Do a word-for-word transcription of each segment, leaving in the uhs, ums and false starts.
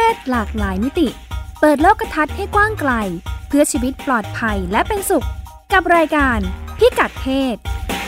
ศหลากหลายมิติเปิดโลกทัศน์ให้กว้างไกลเพื่อชีวิตปลอดภัยและเป็นสุขกับรายการพิกัดเพศ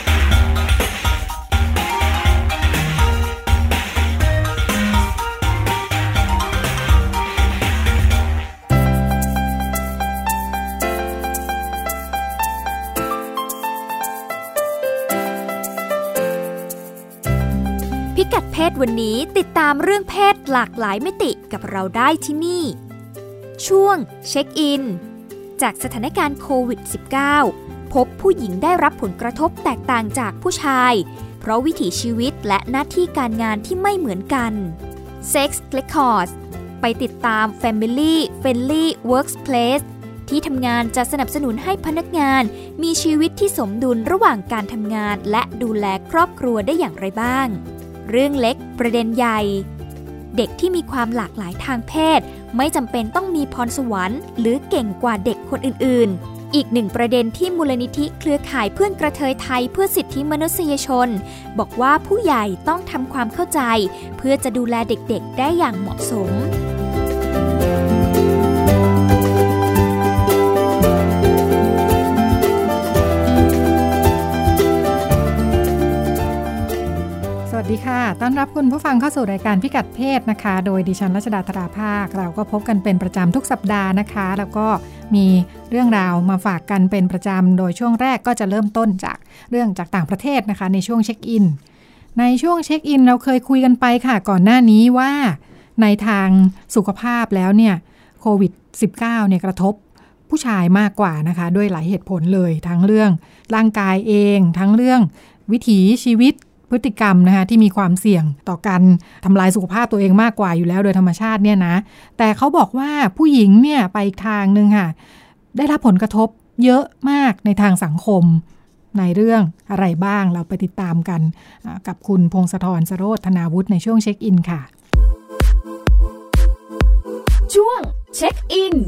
พิกัดเพศวันนี้ติดตามเรื่องเพศหลากหลายมิติกับเราได้ที่นี่ช่วงเช็คอินจากสถานการณ์โควิด สิบเก้า พบผู้หญิงได้รับผลกระทบแตกต่างจากผู้ชายเพราะวิถีชีวิตและหน้าที่การงานที่ไม่เหมือนกัน Sex Records ไปติดตาม Family Friendly Workplace ที่ทำงานจะสนับสนุนให้พนักงานมีชีวิตที่สมดุลระหว่างการทำงานและดูแลครอบครัวได้อย่างไรบ้างเรื่องเล็กประเด็นใหญ่เด็กที่มีความหลากหลายทางเพศไม่จำเป็นต้องมีพรสวรรค์หรือเก่งกว่าเด็กคนอื่นๆอีกหนึ่งประเด็นที่มูลนิธิเครือข่ายเพื่อนกระเทยไทยเพื่อสิทธิมนุษยชนบอกว่าผู้ใหญ่ต้องทำความเข้าใจเพื่อจะดูแลเด็กๆได้อย่างเหมาะสมสวัสดีค่ะต้อนรับคุณผู้ฟังเข้าสู่รายการพิกัดเพศนะคะโดยดิฉันรัชดาธราภาคเราก็พบกันเป็นประจำทุกสัปดาห์นะคะแล้วก็มีเรื่องราวมาฝากกันเป็นประจำโดยช่วงแรกก็จะเริ่มต้นจากเรื่องจากต่างประเทศนะคะในช่วงเช็คอินในช่วงเช็คอินเราเคยคุยกันไปค่ะก่อนหน้านี้ว่าในทางสุขภาพแล้วเนี่ยโควิด สิบเก้า เนี่ยกระทบผู้ชายมากกว่านะคะด้วยหลายเหตุผลเลยทั้งเรื่องร่างกายเองทั้งเรื่องวิถีชีวิตพฤติกรรมนะคะที่มีความเสี่ยงต่อการทำลายสุขภาพตัวเองมากกว่าอยู่แล้วโดยธรรมชาติเนี่ยนะแต่เขาบอกว่าผู้หญิงเนี่ยไปอีกทางนึงค่ะได้รับผลกระทบเยอะมากในทางสังคมในเรื่องอะไรบ้างเราไปติดตามกันกับคุณพงศธร สโรจน์ ธนาวุฒิในช่วงเช็คอินค่ะช่วงเช็คอิน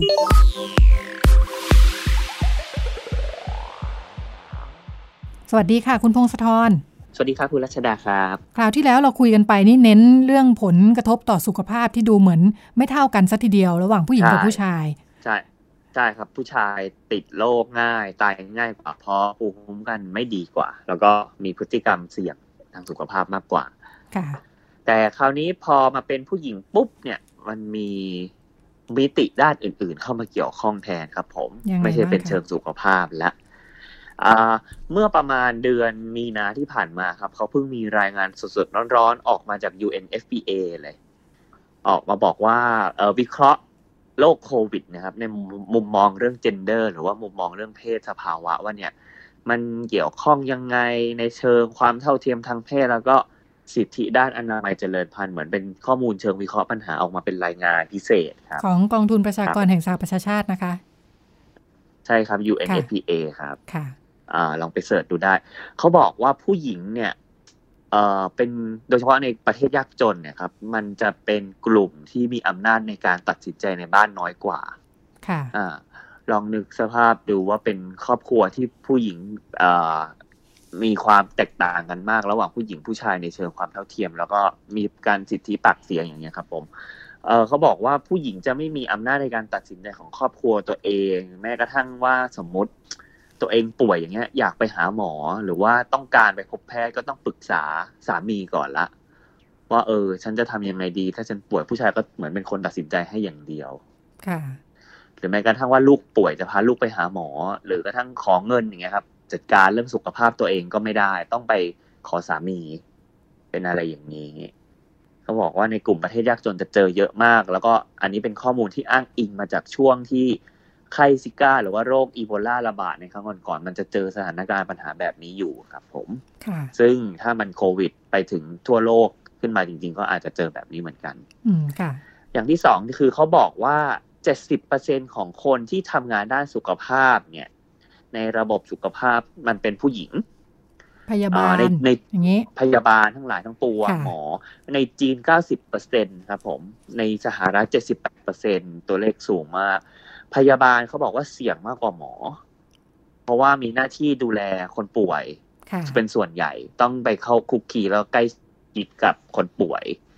สวัสดีค่ะคุณพงศธรสวัสดีครับคุณรัชดาครับคราวที่แล้วเราคุยกันไปนี่เน้นเรื่องผลกระทบต่อสุขภาพที่ดูเหมือนไม่เท่ากันซะทีเดียวระหว่างผู้หญิงกับผู้ชายใช่ใช่ครับผู้ชายติดโรคง่ายตายง่ายกว่าเพราะภูมิคุ้มกันไม่ดีกว่าแล้วก็มีพฤติกรรมเสี่ยงทางสุขภาพมากกว่าค่ะแต่คราวนี้พอมาเป็นผู้หญิงปุ๊บเนี่ยมันมีมิติด้านอื่นๆเข้ามาเกี่ยวข้องแทนครับผมไม่ใช่เป็นเชิงสุขภาพและเมื่อประมาณเดือนมีนาที่ผ่านมาครับเขาเพิ่งมีรายงานสดๆร้อนๆออกมาจาก ยู เอ็น เอฟ พี เอ เลยออกมาบอกว่าวิเคราะห์โรคโควิดนะครับในมุมมองเรื่อง gender หรือว่ามุมมองเรื่องเพศสภาวะว่าเนี่ยมันเกี่ยวข้องยังไงในเชิงความเท่าเทียมทางเพศแล้วก็สิทธิด้านอนามัยเจริญพันธุ์เหมือนเป็นข้อมูลเชิงวิเคราะห์ปัญหาออกมาเป็นรายงานพิเศษครับของกองทุนประชากรแห่งสหประชาชาตินะคะใช่ครับ ยู เอ็น เอฟ พี เอ ครับค่ะอ่าลองไปเสิร์ชดูได้เขาบอกว่าผู้หญิงเนี่ยเอ่อเป็นโดยเฉพาะในประเทศยากจนเนี่ยครับมันจะเป็นกลุ่มที่มีอำนาจในการตัดสินใจในบ้านน้อยกว่าค่ะอ่าลองนึกสภาพดูว่าเป็นครอบครัวที่ผู้หญิงเอ่อมีความแตกต่างกันมากระหว่างผู้หญิงผู้ชายในเชิงความเท่าเทียมแล้วก็มีการสิทธิปากเสียงอย่างเงี้ยครับผมเอ่อเขาบอกว่าผู้หญิงจะไม่มีอำนาจในการตัดสินใจของครอบครัวตัวเองแม้กระทั่งว่าสมมติตัวเองป่วยอย่างเงี้ยอยากไปหาหมอหรือว่าต้องการไปพบแพทย์ก็ต้องปรึกษาสามีก่อนละว่าเออฉันจะทำยังไงดีถ้าฉันป่วยผู้ชายก็เหมือนเป็นคนตัดสินใจให้อย่างเดียวค่ะหรือแม้กระทั่งว่าลูกป่วยจะพาลูกไปหาหมอหรือกระทั่งขอเงินอย่างเงี้ยครับจัดการเรื่องสุขภาพตัวเองก็ไม่ได้ต้องไปขอสามีเป็นอะไรอย่างนี้เขาบอกว่าในกลุ่มประเทศยากจนจะเจอเยอะมากแล้วก็อันนี้เป็นข้อมูลที่อ้างอิงมาจากช่วงที่ไข้ซิก้าหรือว่าโรคอีโบลาระบาดในครั้งก่อนๆมันจะเจอสถานการณ์ปัญหาแบบนี้อยู่ครับผมซึ่งถ้ามันโควิดไปถึงทั่วโลกขึ้นมาจริงๆก็อาจจะเจอแบบนี้เหมือนกันอืมค่ะอย่างที่สองคือเขาบอกว่า เจ็ดสิบเปอร์เซ็นต์ ของคนที่ทำงานด้านสุขภาพเนี่ยในระบบสุขภาพมันเป็นผู้หญิงพยาบาลในในอย่างงี้พยาบาลทั้งหลายทั้งปวงหมอในจีน เก้าสิบเปอร์เซ็นต์ ครับผมในสหรัฐ เจ็ดสิบแปดเปอร์เซ็นต์ ตัวเลขสูงมากพยาบาลเขาบอกว่าเสี่ยงมากกว่าหมอเพราะว่ามีหน้าที่ดูแลคนป่วยเป็นส่วนใหญ่ต้องไปเข้าคุกคีแล้วใกล้ชิดกับคนป่วย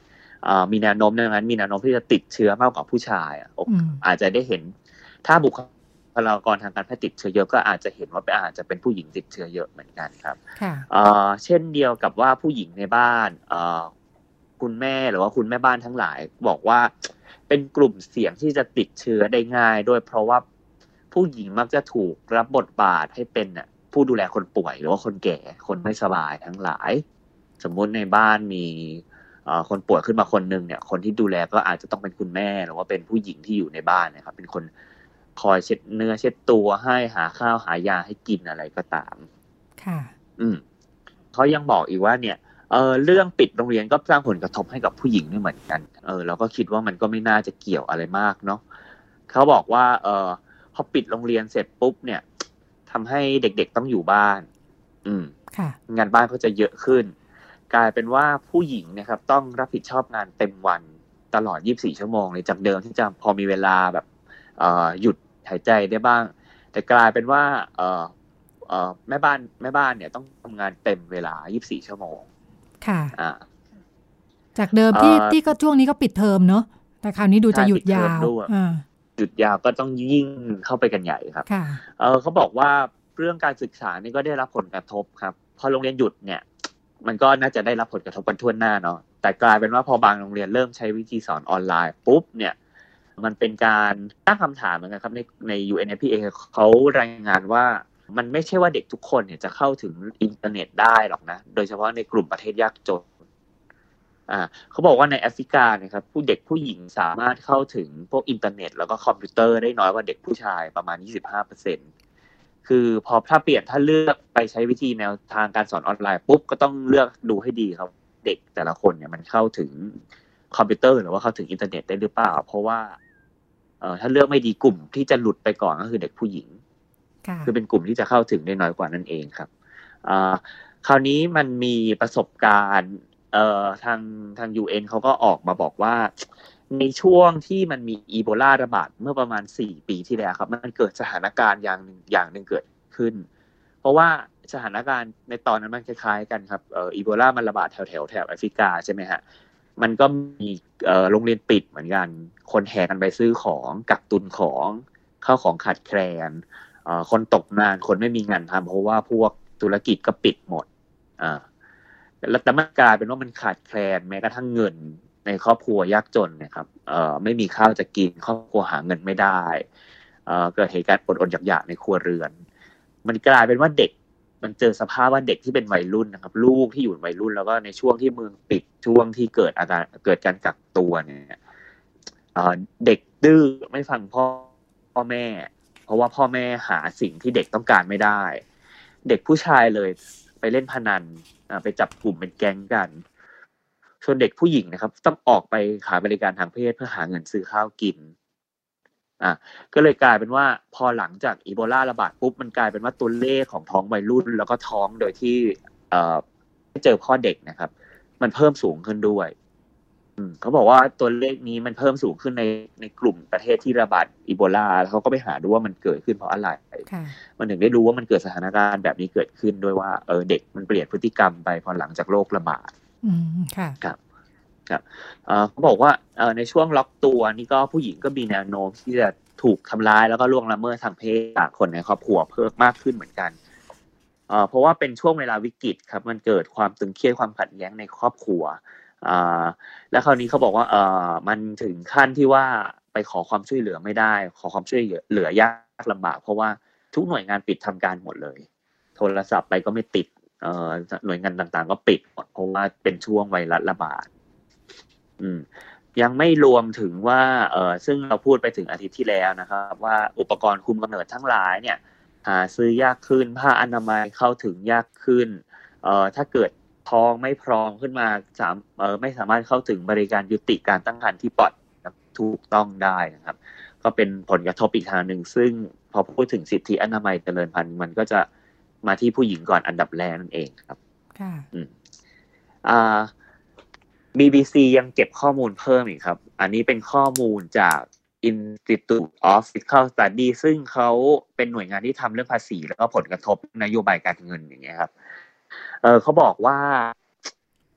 มีแนวโน้มดังนั้นมีแนวโน้มที่จะติดเชื้อมากกว่าผู้ชายอ่ะอาจจะได้เห็นถ้าบุคลากรทางการแพทย์ติดเชื้อเยอะก็อาจจะเห็นว่าอาจจะเป็นผู้หญิงติดเชื้อเยอะเหมือนกันครับเช่นเดียวกับว่าผู้หญิงในบ้านคุณแม่หรือว่าคุณแม่บ้านทั้งหลายบอกว่าเป็นกลุ่มเสี่ยงที่จะติดเชื้อได้ง่ายด้วยเพราะว่าผู้หญิงมักจะถูกรับบทบาทให้เป็นน่ะผู้ดูแลคนป่วยหรือว่าคนแก่คนไม่สบายทั้งหลายสมมุติในบ้านมีคนป่วยขึ้นมาคนนึงเนี่ยคนที่ดูแลก็อาจจะต้องเป็นคุณแม่หรือว่าเป็นผู้หญิงที่อยู่ในบ้านนะครับเป็นคนคอยเช็ดเนื้อเช็ดตัวให้หาข้าวหายาให้กินอะไรก็ตามค่ะอืมเขายังบอกอีกว่าเนี่ยเออเรื่องปิดโรงเรียนก็สร้างผลกระทบให้กับผู้หญิงด้วยเหมือนกันเออเราก็คิดว่ามันก็ไม่น่าจะเกี่ยวอะไรมากเนาะเขาบอกว่าเออพอปิดโรงเรียนเสร็จปุ๊บเนี่ยทำให้เด็กๆต้องอยู่บ้านอืมค่ะงานบ้านก็จะเยอะขึ้นกลายเป็นว่าผู้หญิงนะครับต้องรับผิดชอบงานเต็มวันตลอดยี่สิบสี่ชั่วโมงเลยจากเดิมที่จะพอมีเวลาแบบเอ่อหยุดหายใจได้บ้างแต่กลายเป็นว่าเอ่อเอ่อแม่บ้านแม่บ้านเนี่ยต้องทำงานเต็มเวลายี่สิบสี่ชั่วโมงค่ะอ่าจากเดิมที่ที่ก็ช่วงนี้ก็ปิดเทอมเนาะแต่คราวนี้ดูจะหยุดยาวอ่าหยุดยาวก็ต้องยิ่งเข้าไปกันใหญ่ครับเออเขาบอกว่าเรื่องการศึกษานี่ก็ได้รับผลกระทบครับพอโรงเรียนหยุดเนี่ยมันก็น่าจะได้รับผลกระทบกันทั่วหน้าเนาะแต่กลายเป็นว่าพอบางโรงเรียนเริ่มใช้วิธีสอนออนไลน์ปุ๊บเนี่ยมันเป็นการตั้งคำถามเหมือนกันครับในใน ยู เอ็น เอฟ พี เอ เขารายงานว่ามันไม่ใช่ว่าเด็กทุกคนเนี่ยจะเข้าถึงอินเทอร์เน็ตได้หรอกนะโดยเฉพาะในกลุ่มประเทศยากจนอ่าเขาบอกว่าในแอฟริกาเนี่ยครับผู้เด็กผู้หญิงสามารถเข้าถึงพวกอินเทอร์เน็ตแล้วก็คอมพิวเตอร์ได้น้อยกว่าเด็กผู้ชายประมาณ ยี่สิบห้าเปอร์เซ็นต์ คือพอถ้าเปลี่ยนถ้าเลือกไปใช้วิธีแนวทางการสอนออนไลน์ปุ๊บก็ต้องเลือกดูให้ดีครับเด็กแต่ละคนเนี่ยมันเข้าถึงคอมพิวเตอร์หรือว่าเข้าถึงอินเทอร์เน็ตได้หรือเปล่าเพราะว่าเอ่อถ้าเลือกไม่ดีกลุ่มที่จะหลุดไปก่อนก็คือเด็กผู้หญิงคือเป็นกลุ่มที่จะเข้าถึงได้น้อยกว่านั่นเองครับอ่าคราวนี้มันมีประสบการณ์เอ่อทางทาง ยู เอ็น เขาก็ออกมาบอกว่าในช่วงที่มันมีอีโบลาระบาดเมื่อประมาณสี่ปีที่แล้วครับมันเกิดสถานการณ์อย่างนึงอย่างนึงเกิดขึ้นเพราะว่าสถานการณ์ในตอนนั้นมันคล้ายๆกันครับเอ่ออีโบลามันระบาดแถวๆแถบแอฟริกาใช่มั้ยฮะมันก็มีเอ่อโรงเรียนปิดเหมือนกันคนแห่กันไปซื้อของกักตุนของข้าวของขาดแคลนเอ่อคนตกงานคนไม่มีงานทำเพราะว่าพวกธุรกิจก็ปิดหมดอ่าแล้วแต่มันกลายเป็นว่ามันขาดแคลนแม้กระทั่งเงินในครอบครัวยากจนนะครับเอ่อไม่มีข้าวจะกินครอบครัวหาเงินไม่ได้เอ่อเกิดเหตุการณ์อดๆอยากๆในครัวเรือนมันกลายเป็นว่าเด็กมันเจอสภาพว่าเด็กที่เป็นวัยรุ่นนะครับลูกที่อยู่วัยรุ่นแล้วก็ในช่วงที่เมืองปิดช่วงที่เกิดอาการเกิดการกักตัวเนี่ยเอ่อเด็กดื้อไม่ฟังพ่อพ่อแม่เพราะว่าพ่อแม่หาสิ่งที่เด็กต้องการไม่ได้เด็กผู้ชายเลยไปเล่นพนันไปจับกลุ่มเป็นแก๊งกันส่วนเด็กผู้หญิงนะครับต้องออกไปขายบริการทางเพศเพื่อหาเงินซื้อข้าวกินอ่ะก็เลยกลายเป็นว่าพอหลังจากอีโบลาระบาดปุ๊บมันกลายเป็นว่าตัวเลขของท้องวัยรุ่นแล้วก็ท้องโดยที่เอ่อไม่เจอพ่อเด็กนะครับมันเพิ่มสูงขึ้นด้วยอืมเขาบอกว่าตัวเลขนี้มันเพิ่มสูงขึ้นในในกลุ่มประเทศที่ระบาดอีโบลาเขาก็ไปหาดูว่ามันเกิดขึ้นเพราะอะไรมันถึงได้รู้ว่ามันเกิดสถานการณ์แบบนี้เกิดขึ้นด้วยว่าเออเด็กมันเปลี่ยนพฤติกรรมไปพอหลังจากโรคระบาดอืมค่ะครับครับเอ่อเขาบอกว่าเอ่อในช่วงล็อกตัวนี่ก็ผู้หญิงก็มีแนวโน้มที่จะถูกทำร้ายแล้วก็ล่วงละเมิดทางเพศจากคนในครอบครัวเพิ่มมากขึ้นเหมือนกันเอ่อเพราะว่าเป็นช่วงเวลาวิกฤตครับมันเกิดความตึงเครียดความขัดแย้งในครอบครัวอ่าแล้วคราวนี้เขาบอกว่าเอ่อมันถึงขั้นที่ว่าไปขอความช่วยเหลือไม่ได้ขอความช่วยเหลือยากลำบากเพราะว่าทุกหน่วยงานปิดทำการหมดเลยโทรศัพท์ไปก็ไม่ติดเอ่อหน่วยงานต่างๆก็ปิดหมดเพราะว่าเป็นช่วงไวรัสระบาดอืมยังไม่รวมถึงว่าเอ่อซึ่งเราพูดไปถึงอาทิตย์ที่แล้วนะครับว่าอุปกรณ์คุมกำเนิดทั้งหลายเนี่ยหาซื้อยากขึ้นผ้าอนามัยเข้าถึงยากขึ้นเอ่อถ้าเกิดท้องไม่พร้อมขึ้นมาสามเอ่อไม่สามารถเข้าถึงบริการยุติการตั้งครรภ์ที่ปลอดถูกต้องได้นะครับก็เป็นผลกระทบอีกทางนึงซึ่งพอพูดถึงสิทธิอนามัยเจริญพันธุ์มันก็จะมาที่ผู้หญิงก่อนอันดับแรกนั่นเองครับค่ะอืมอ่าบี บี ซี ยังเก็บข้อมูลเพิ่มอีกครับอันนี้เป็นข้อมูลจาก Institute of Fiscal Studies ซึ่งเขาเป็นหน่วยงานที่ทำเรื่องภาษีแล้วก็ผลกระทบนโยบายการเงินอย่างเงี้ยครับเออเขาบอกว่า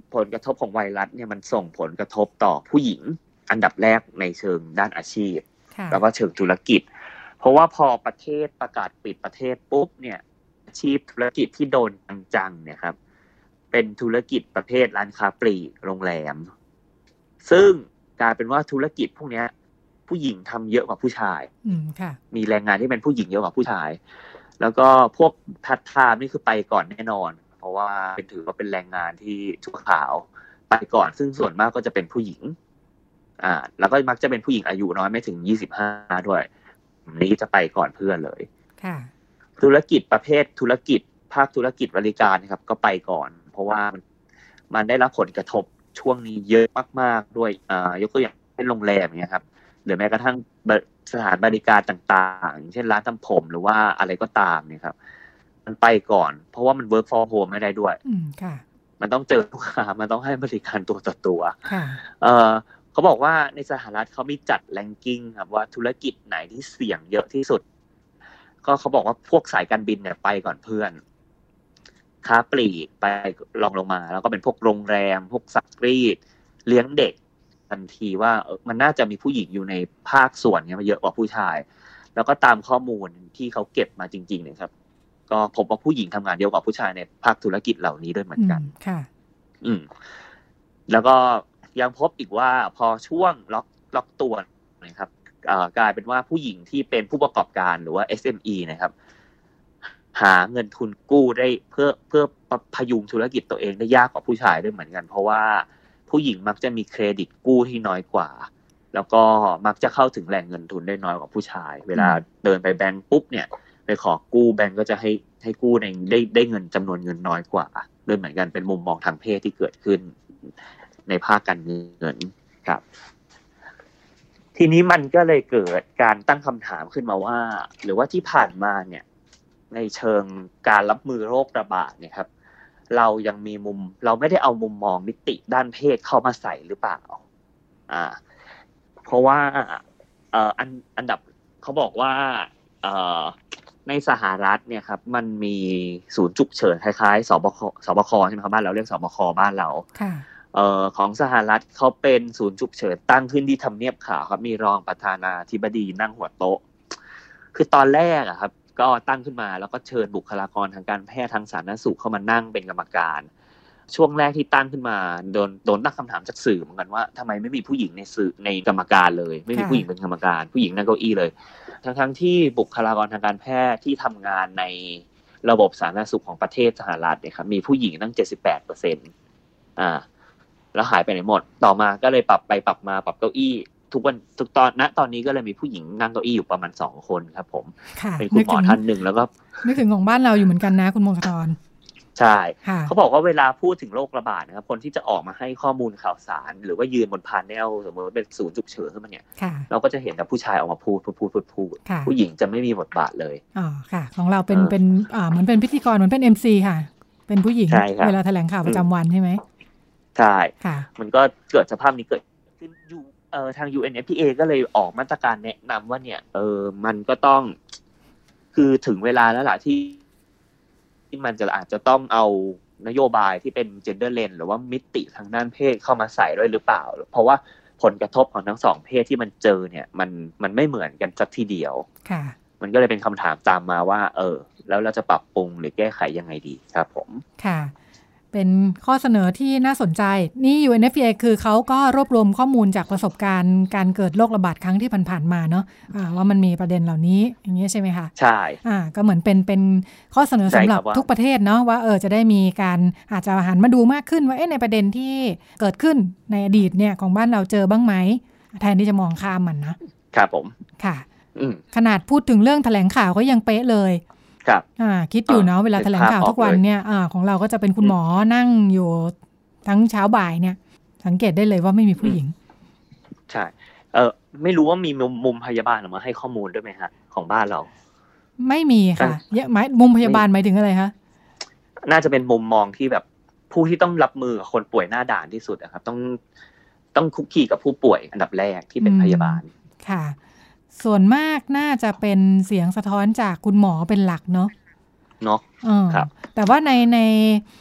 ผลกระทบของไวรัสเนี่ยมันส่งผลกระทบต่อผู้หญิงอันดับแรกในเชิงด้านอาชีพแล้วก็เชิงธุรกิจเพราะว่าพอประเทศประกาศปิดประเทศปุ๊บเนี่ยอาชีพธุรกิจที่โดนจังๆเนี่ยครับเป็นธุรกิจประเภทร้านค้าปลีกโรงแรมซึ่งกลายเป็นว่าธุรกิจพวกนี้ผู้หญิงทำเยอะกว่าผู้ชายมีแรงงานที่เป็นผู้หญิงเยอะกว่าผู้ชายแล้วก็พวกพาร์ทไทม์นี่คือไปก่อนแน่นอนเพราะว่าเป็นถือว่าเป็นแรงงานที่ชั่วคราวไปก่อนซึ่งส่วนมากก็จะเป็นผู้หญิงอ่าแล้วก็มักจะเป็นผู้หญิงอายุน้อยไม่ถึงยี่สิบห้าด้วยนี้จะไปก่อนเพื่อนเลยค่ะธุรกิจประเภทธุรกิจภาคธุรกิจบริการนะครับก็ไปก่อนเพราะว่ามันได้รับผลกระทบช่วงนี้เยอะมากๆด้วยอ่ายกตัวอย่างเช่นโรงแรมอย่างเงี้ยครับหรือแม้กระทั่งสถานบริการต่างๆเช่นร้านทำผมหรือว่าอะไรก็ตามเนี่ยครับมันไปก่อนเพราะว่ามัน work from home ไม่ได้ด้วยอืมค่ะมันต้องเจอลูกค้ามันต้องให้บริการตัวต่อตัวค่ะเอ่อเขาบอกว่าในสหรัฐเขามีจัดแรงกิ้งครับว่าธุรกิจไหนที่เสี่ยงเยอะที่สุดก็เขาบอกว่าพวกสายการบินเนี่ยไปก่อนเพื่อนค้าปลีกไปรองลงมาแล้วก็เป็นพวกโรงแรมพวกซักรีดเลี้ยงเด็กทันทีว่าเออมันน่าจะมีผู้หญิงอยู่ในภาคส่วนเนี้ยมันเยอะกว่าผู้ชายแล้วก็ตามข้อมูลที่เขาเก็บมาจริงๆเนี่ยครับก็พบว่าผู้หญิงทำงานเยอะกว่าผู้ชายในภาคธุรกิจเหล่านี้ด้วยเหมือนกันค่ะอืมแล้วก็ยังพบอีกว่าพอช่วงล็อกล็อกตัวนะครับเอ่อกลายเป็นว่าผู้หญิงที่เป็นผู้ประกอบการหรือว่า เอส เอ็ม อี นะครับหาเงินทุนกู้ได้เพื่อเพื่อพยุงธุรกิจตัวเองได้ยากกว่าผู้ชายด้วยเหมือนกันเพราะว่าผู้หญิงมักจะมีเครดิตกู้ที่น้อยกว่าแล้วก็มักจะเข้าถึงแหล่งเงินทุนได้น้อยกว่าผู้ชายเวลาเดินไปแบงก์ปุ๊บเนี่ยไปขอกู้แบงก์ก็จะให้ให้กู้ในได้ได้เงินจำนวนเงินน้อยกว่าด้วยเหมือนกันเป็นมุมมองทางเพศที่เกิดขึ้นในภาคการเงินครับทีนี้มันก็เลยเกิดการตั้งคำถามขึ้นมาว่าหรือว่าที่ผ่านมาเนี่ยในเชิงการรับมือโรคระบาดเนี่ยครับเรายังมีมุมเราไม่ได้เอามุมมองมิติด้านเพศเข้ามาใส่หรือเปล่าอ่าเพราะว่าเอ่ออันอันดับเขาบอกว่าเอ่อในสหรัฐเนี่ยครับมันมีศูนย์ฉุกเฉินคล้ายๆสบคสบคใช่มั้ยครับบ้านเราเรียกสบคบ้านเราค่ะเอ่อของสหรัฐเขาเป็นศูนย์ฉุกเฉินตั้งขึ้นที่ทำเนียบขาวครับมีรองประธานาธิบดีนั่งหัวโต๊ะคือตอนแรกอะครับก็ตั้งขึ้นมาแล้วก็เชิญบุคลากรทางการแพทย์ทางสาธารณสุขเข้ามานั่งเป็นกรรมการช่วงแรกที่ตั้งขึ้นมาโดนโดนตั้งคำถามจากสื่อเหมือนกันว่าทำไมไม่มีผู้หญิงในสื่อในกรรมการเลยไม่มีผู้หญิงเป็นกรรมการผู้หญิงนั่งเก้าอี้เลยทั้งๆที่บุคลากรทางการแพทย์ที่ทำงานในระบบสาธารณสุขของประเทศสหรัฐเนี่ยครับมีผู้หญิงตั้ง เจ็ดสิบแปดเปอร์เซ็นต์ อ่าแล้วหายไปไหนหมดต่อมาก็เลยปรับไปปรับมาปรับเก้าอี้ทุกวันทุกตอนณตอนนี้ก็เลยมีผู้หญิงนั่งเก้าอี้อยู่ประมาณสองคนครับผมเป็นคุณหมอท่านนึงแล้วก็นึกถึงของบ้านเราอยู่เหมือนกันนะคุณมงคลธรใช่เขาบอกว่าเวลาพูดถึงโรคระบาดนะครับคนที่จะออกมาให้ข้อมูลข่าวสารหรือว่ายืนบนพาเนลสมมติว่าเป็นศูนย์ฉุกเฉินขึ้นมาเนี่ยเราก็จะเห็นแต่ผู้ชายออกมาพูดพูดพูดพูดพูดผู้หญิงจะไม่มีบทบาทเลยอ๋อค่ะของเราเป็นเป็นอ่าเหมือนเป็นพิธีกรเหมือนเป็น เอ็ม ซี ค่ะเป็นผู้หญิงเวลาแถลงข่าวประจำวันใช่ไหมใช่มันก็เกิดสภาพนี้เกิดขึ้นอยู่เอ่อทาง ยู เอ็น เอฟ พี เอ ก็เลยออกมาตรการแนะนำว่าเนี่ยเออมันก็ต้องคือถึงเวลาแล้วล่ะที่ที่มันจะอาจจะต้องเอานโยบายที่เป็น gender lens หรือว่ามิติทางด้านเพศเข้ามาใส่ด้วยหรือเปล่าเพราะว่าผลกระทบของทั้งสองเพศที่มันเจอเนี่ยมันมันไม่เหมือนกันสักทีเดียวค่ะมันก็เลยเป็นคำถามตามมาว่าเออแล้วเราจะปรับปรุงหรือแก้ไขยังไงดีครับผมค่ะเป็นข้อเสนอที่น่าสนใจนี่ ยู เอ็น เอฟ พี เอ คือเขาก็รวบรวมข้อมูลจากประสบการณ์การเกิดโรคระบาดครั้งที่ผ่านๆมาเนาะะว่ามันมีประเด็นเหล่านี้อย่างนี้ใช่ไหมคะใช่อ่าก็เหมือนเป็นเป็นข้อเสนอสำหรับทุกประเทศเนาะว่าเออจะได้มีการอาจจะหันมาดูมากขึ้นว่าเอ๊ะในประเด็นที่เกิดขึ้นในอดีตเนี่ยของบ้านเราเจอบ้างไหมแทนที่จะมองข้ามมันนะครับผมค่ะขนาดพูดถึงเรื่องแถลงข่าวก็ยังเป๊ะเลยครับอ่าคิดอยู่เนาะเวลาแถลงข่าวทุกวันเนี่ยอ่าของเราก็จะเป็นคุณหมอนั่งอยู่ทั้งเช้าบ่ายเนี่ยสังเกตได้เลยว่าไม่มีผู้หญิงใช่เออไม่รู้ว่ามีมุมมุมพยาบาลออกมาให้ข้อมูลด้วยไหมฮะของบ้านเราไม่มีค่ะเยอะไหมมุมพยาบาลหมายถึงอะไรคะน่าจะเป็นมุมมองที่แบบผู้ที่ต้องรับมือกับคนป่วยหน้าด่านที่สุดนะครับต้องต้องคุกคีกับผู้ป่วยอันดับแรกที่เป็นพยาบาลค่ะส่วนมากน่าจะเป็นเสียงสะท้อนจากคุณหมอเป็นหลักเนาะเนาะครับแต่ว่าในใน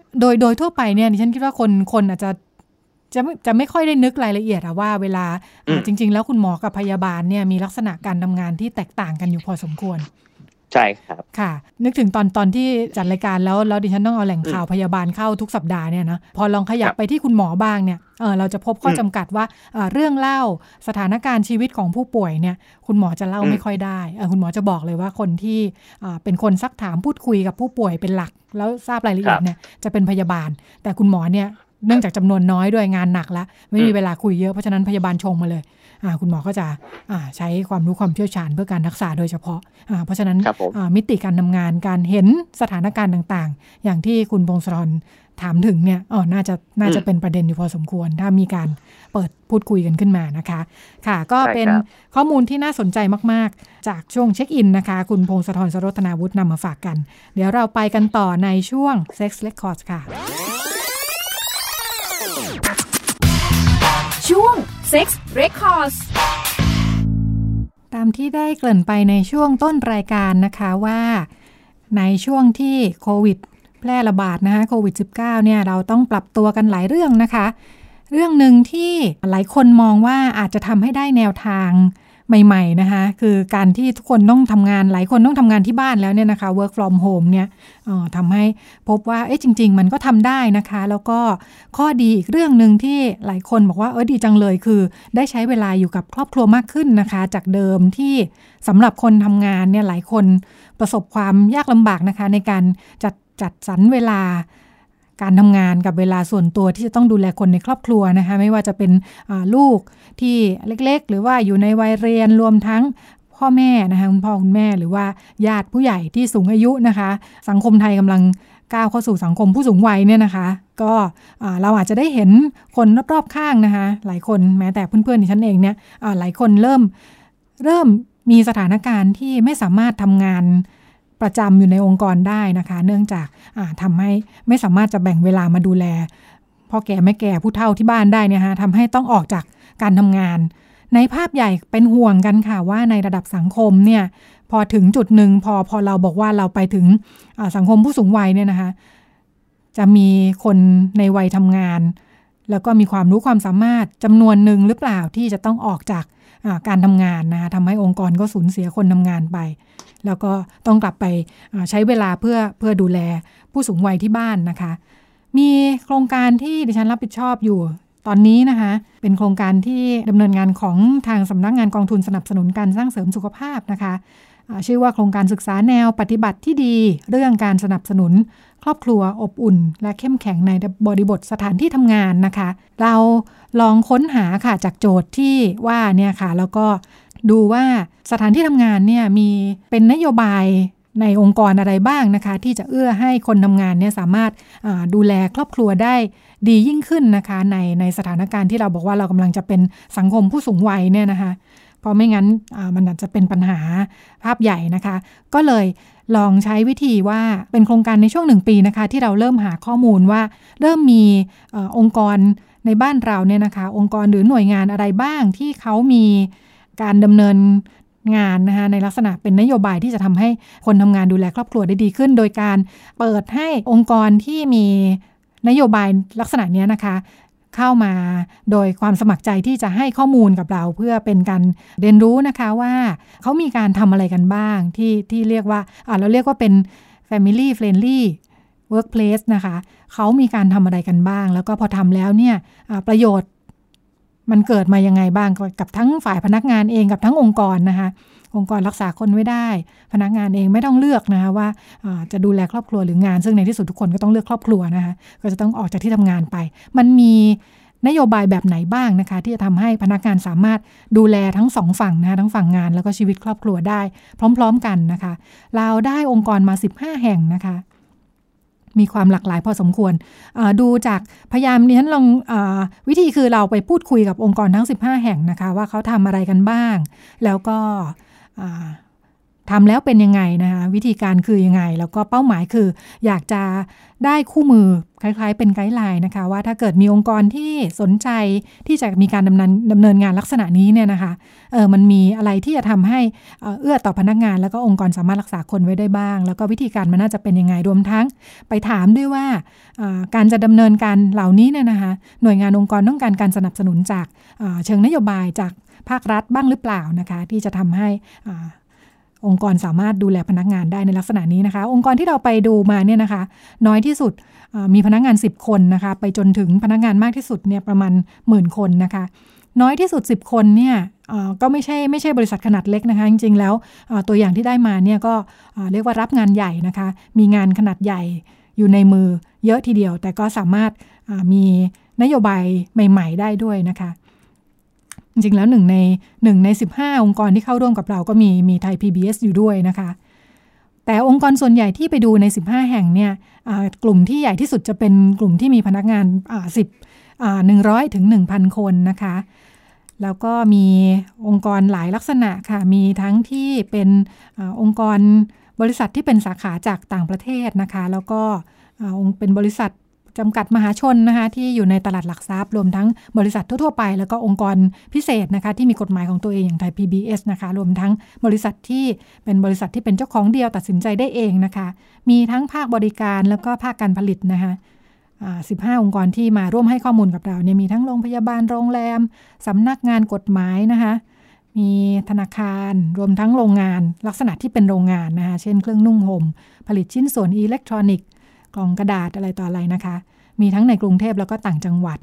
โดยโดยทั่วไปเนี่ยดิฉันคิดว่าคนคนอาจจะจะจะไม่ค่อยได้นึกรายละเอียดอะว่าเวลาจริงๆแล้วคุณหมอกับพยาบาลเนี่ยมีลักษณะการทำงานที่แตกต่างกันอยู่พอสมควรใช่ครับค่ะนึกถึงตอนตอนที่จัดรายการแล้วแล้วดิฉันต้องเอาแหล่งข่าวพยาบาลเข้าทุกสัปดาห์เนี่ยนะพอลองขยับไปที่คุณหมอบ้างเนี่ยเออเราจะพบข้อจำกัดว่าเอ่อเรื่องเล่าสถานการณ์ชีวิตของผู้ป่วยเนี่ยคุณหมอจะเล่าไม่ค่อยได้เออคุณหมอจะบอกเลยว่าคนที่อ่าเป็นคนซักถามพูดคุยกับผู้ป่วยเป็นหลักแล้วทราบรายละเอียดเนี่ยจะเป็นพยาบาลแต่คุณหมอเนี่ยเนื่องจากจำนวนน้อยด้วยงานหนักแล้วไม่มีเวลาคุยเยอะเพราะฉะนั้นพยาบาลชงมาเลยคุณหมอก็จะใช้ความรู้ความเชี่ยวชาญเพื่อการรักษาโดยเฉพาะเพราะฉะนั้นมิติการทำงานการเห็นสถานการณ์ต่างๆอย่างที่คุณพงศธรถามถึงเนี่ยอ๋อน่าจะน่าจะเป็นประเด็นอยู่พอสมควรถ้ามีการเปิดพูดคุยกันขึ้นมานะคะค่ะก็เป็นข้อมูลที่น่าสนใจมากๆจากช่วงเช็คอินนะคะคุณพงศธร สรธนาวุฒินำมาฝากกันเดี๋ยวเราไปกันต่อในช่วง Sex Records ค่ะช่วง Sex Records ตามที่ได้เกริ่นไปในช่วงต้นรายการนะคะว่าในช่วงที่โควิดแพร่ระบาดนะคะโควิด สิบเก้า เนี่ยเราต้องปรับตัวกันหลายเรื่องนะคะเรื่องหนึ่งที่หลายคนมองว่าอาจจะทำให้ได้แนวทางใหม่ๆนะคะคือการที่ทุกคนต้องทำงานหลายคนต้องทำงานที่บ้านแล้วเนี่ยนะคะ work from home เนี่ยทำให้พบว่าเอ๊ะจริงๆมันก็ทำได้นะคะแล้วก็ข้อดีอีกเรื่องนึงที่หลายคนบอกว่าเออดีจังเลยคือได้ใช้เวลาอยู่กับครอบครัวมากขึ้นนะคะจากเดิมที่สำหรับคนทำงานเนี่ยหลายคนประสบความยากลำบากนะคะในการจัดจัดสรรเวลาการทำงานกับเวลาส่วนตัวที่จะต้องดูแลคนในครอบครัวนะคะไม่ว่าจะเป็นลูกที่เล็กๆหรือว่าอยู่ในวัยเรียนรวมทั้งพ่อแม่นะคะคุณพ่อคุณแม่หรือว่าญาติผู้ใหญ่ที่สูงอายุนะคะสังคมไทยกำลังก้าวเข้าสู่สังคมผู้สูงวัยเนี่ยนะคะก็เราอาจจะได้เห็นคนรอบๆข้างนะคะหลายคนแม้แต่เพื่อนๆดิฉันเองเนี่ยหลายคนเริ่มเริ่มมีสถานการณ์ที่ไม่สามารถทำงานประจำอยู่ในองค์กรได้นะคะเนื่องจากทำให้ไม่สามารถจะแบ่งเวลามาดูแลพ่อแก่แม่แก่ผู้เฒ่าที่บ้านได้เนี่ยฮะทำให้ต้องออกจากการทำงานในภาพใหญ่เป็นห่วงกันค่ะว่าในระดับสังคมเนี่ยพอถึงจุดหนึ่งพอพอเราบอกว่าเราไปถึงสังคมผู้สูงวัยเนี่ยนะคะจะมีคนในวัยทำงานแล้วก็มีความรู้ความสามารถจำนวนหนึ่งหรือเปล่าที่จะต้องออกจากการทำงานนะคะทำให้องค์กรก็สูญเสียคนทำงานไปแล้วก็ต้องกลับไปใช้เวลาเพื่อเพื่อดูแลผู้สูงวัยที่บ้านนะคะมีโครงการที่ดิฉันรับผิดชอบอยู่ตอนนี้นะคะเป็นโครงการที่ดำเนินงานของทางสำนักงานกองทุนสนับสนุนการสร้างเสริมสุขภาพนะคะชื่อว่าโครงการศึกษาแนวปฏิบัติที่ดีเรื่องการสนับสนุนครอบครัวอบอุ่นและเข้มแข็งในบริบทสถานที่ทำงานนะคะเราลองค้นหาค่ะจากโจทย์ที่ว่าเนี่ยค่ะแล้วก็ดูว่าสถานที่ทำงานเนี่ยมีเป็นนโยบายในองค์กรอะไรบ้างนะคะที่จะเอื้อให้คนทำงานเนี่ยสามารถดูแลครอบครัวได้ดียิ่งขึ้นนะคะในในสถานการณ์ที่เราบอกว่าเรากำลังจะเป็นสังคมผู้สูงวัยเนี่ยนะคะเพราะไม่งั้นมันอาจจะเป็นปัญหาภาพใหญ่นะคะก็เลยลองใช้วิธีว่าเป็นโครงการในช่วงหนึ่งปีนะคะที่เราเริ่มหาข้อมูลว่าเริ่มมีอองค์กรในบ้านเราเนี่ยนะคะองค์กรหรือหน่วยงานอะไรบ้างที่เขามีการดำเนินงานนะคะในลักษณะเป็นนโยบายที่จะทำให้คนทำงานดูแลครอบครัวได้ดีขึ้นโดยการเปิดให้องค์กรที่มีนโยบายลักษณะนี้นะคะเข้ามาโดยความสมัครใจที่จะให้ข้อมูลกับเราเพื่อเป็นการเรียนรู้นะคะว่าเขามีการทำอะไรกันบ้างที่ที่เรียกว่าอ่าเราเรียกว่าเป็น family friendly workplace นะคะเขามีการทำอะไรกันบ้างแล้วก็พอทำแล้วเนี่ยประโยชน์มันเกิดมายังไงบ้างกับทั้งฝ่ายพนักงานเองกับทั้งองค์กรนะคะองค์กรรักษาคนไว้ได้พนักงานเองไม่ต้องเลือกนะคะว่าจะดูแลครอบครัวหรืองานซึ่งในที่สุดทุกคนก็ต้องเลือกครอบครัวนะคะก็จะต้องออกจากที่ทำงานไปมันมีนโยบายแบบไหนบ้างนะคะที่จะทำให้พนักงานสามารถดูแลทั้งสองฝั่งนะคะทั้งฝั่งงานแล้วก็ชีวิตครอบครัวได้พร้อมๆกันนะคะเราได้องค์กรมาสิบห้าแห่งนะคะมีความหลากหลายพอสมควรดูจากพยายามดิฉันลองวิธีคือเราไปพูดคุยกับองค์กรทั้งสิบห้าแห่งนะคะว่าเขาทำอะไรกันบ้างแล้วก็ทำแล้วเป็นยังไงนะคะวิธีการคือยังไงแล้วก็เป้าหมายคืออยากจะได้คู่มือคล้ายๆเป็นไกด์ไลน์นะคะว่าถ้าเกิดมีองค์กรที่สนใจที่จะมีการดำเนินดำเนินงานลักษณะนี้เนี่ยนะคะเออมันมีอะไรที่จะทำให้เอื้อต่อพนักงานแล้วก็องค์กรสามารถรักษาคนไว้ได้บ้างแล้วก็วิธีการมันน่าจะเป็นยังไงรวมทั้งไปถามด้วยว่าการจะดำเนินการเหล่านี้เนี่ยนะคะหน่วยงานองค์กรต้องการการสนับสนุนจากเชิงนโยบายจากภาครัฐบ้างหรือเปล่านะคะที่จะทำให้องค์กรสามารถดูแลพนักงานได้ในลักษณะนี้นะคะองค์กรที่เราไปดูมาเนี่ยนะคะน้อยที่สุดมีพนักงานสิบคนนะคะไปจนถึงพนักงานมากที่สุดเนี่ยประมาณหมื่นคนนะคะน้อยที่สุดสิบคนเนี่ยก็ไม่ใช่ไม่ใช่บริษัทขนาดเล็กนะคะจริงๆแล้วตัวอย่างที่ได้มาเนี่ยก็เรียกว่ารับงานใหญ่นะคะมีงานขนาดใหญ่อยู่ในมือเยอะทีเดียวแต่ก็สามารถมีนโยบายใหม่ๆได้ด้วยนะคะจริงๆแล้วหนึ่งในหนึ่งในสิบห้าองค์กรที่เข้าร่วมกับเราก็มีมีไทย พี บี เอส อยู่ด้วยนะคะแต่องค์กรส่วนใหญ่ที่ไปดูในสิบห้าแห่งเนี่ยกลุ่มที่ใหญ่ที่สุดจะเป็นกลุ่มที่มีพนักงานสิบ หนึ่งร้อยถึง หนึ่งพัน คนนะคะแล้วก็มีองค์กรหลายลักษณะค่ะมีทั้งที่เป็นอองค์กรบริษัทที่เป็นสาขาจากต่างประเทศนะคะแล้วก็เป็นบริษัทจำกัดมหาชนนะคะที่อยู่ในตลาดหลักทรัพย์รวมทั้งบริษัททั่วๆไปแล้วก็องค์กรพิเศษนะคะที่มีกฎหมายของตัวเองอย่างไทย พี บี เอส นะคะรวมทั้งบริษัทที่เป็นบริษัทที่เป็นเจ้าของเดียวตัดสินใจได้เองนะคะมีทั้งภาคบริการแล้วก็ภาคการผลิตนะคะสิบห้าองค์กรที่มาร่วมให้ข้อมูลกับเราเนี่ยมีทั้งโรงพยาบาลโรงแรมสำนักงานกฎหมายนะคะมีธนาคารรวมทั้งโรงงานลักษณะที่เป็นโรงงานนะคะเช่นเครื่องนุ่งห่มผลิตชิ้นส่วนอิเล็กทรอนิกส์กล่องกระดาษอะไรต่ออะไรนะคะมีทั้งในกรุงเทพแล้วก็ต่างจังหวัด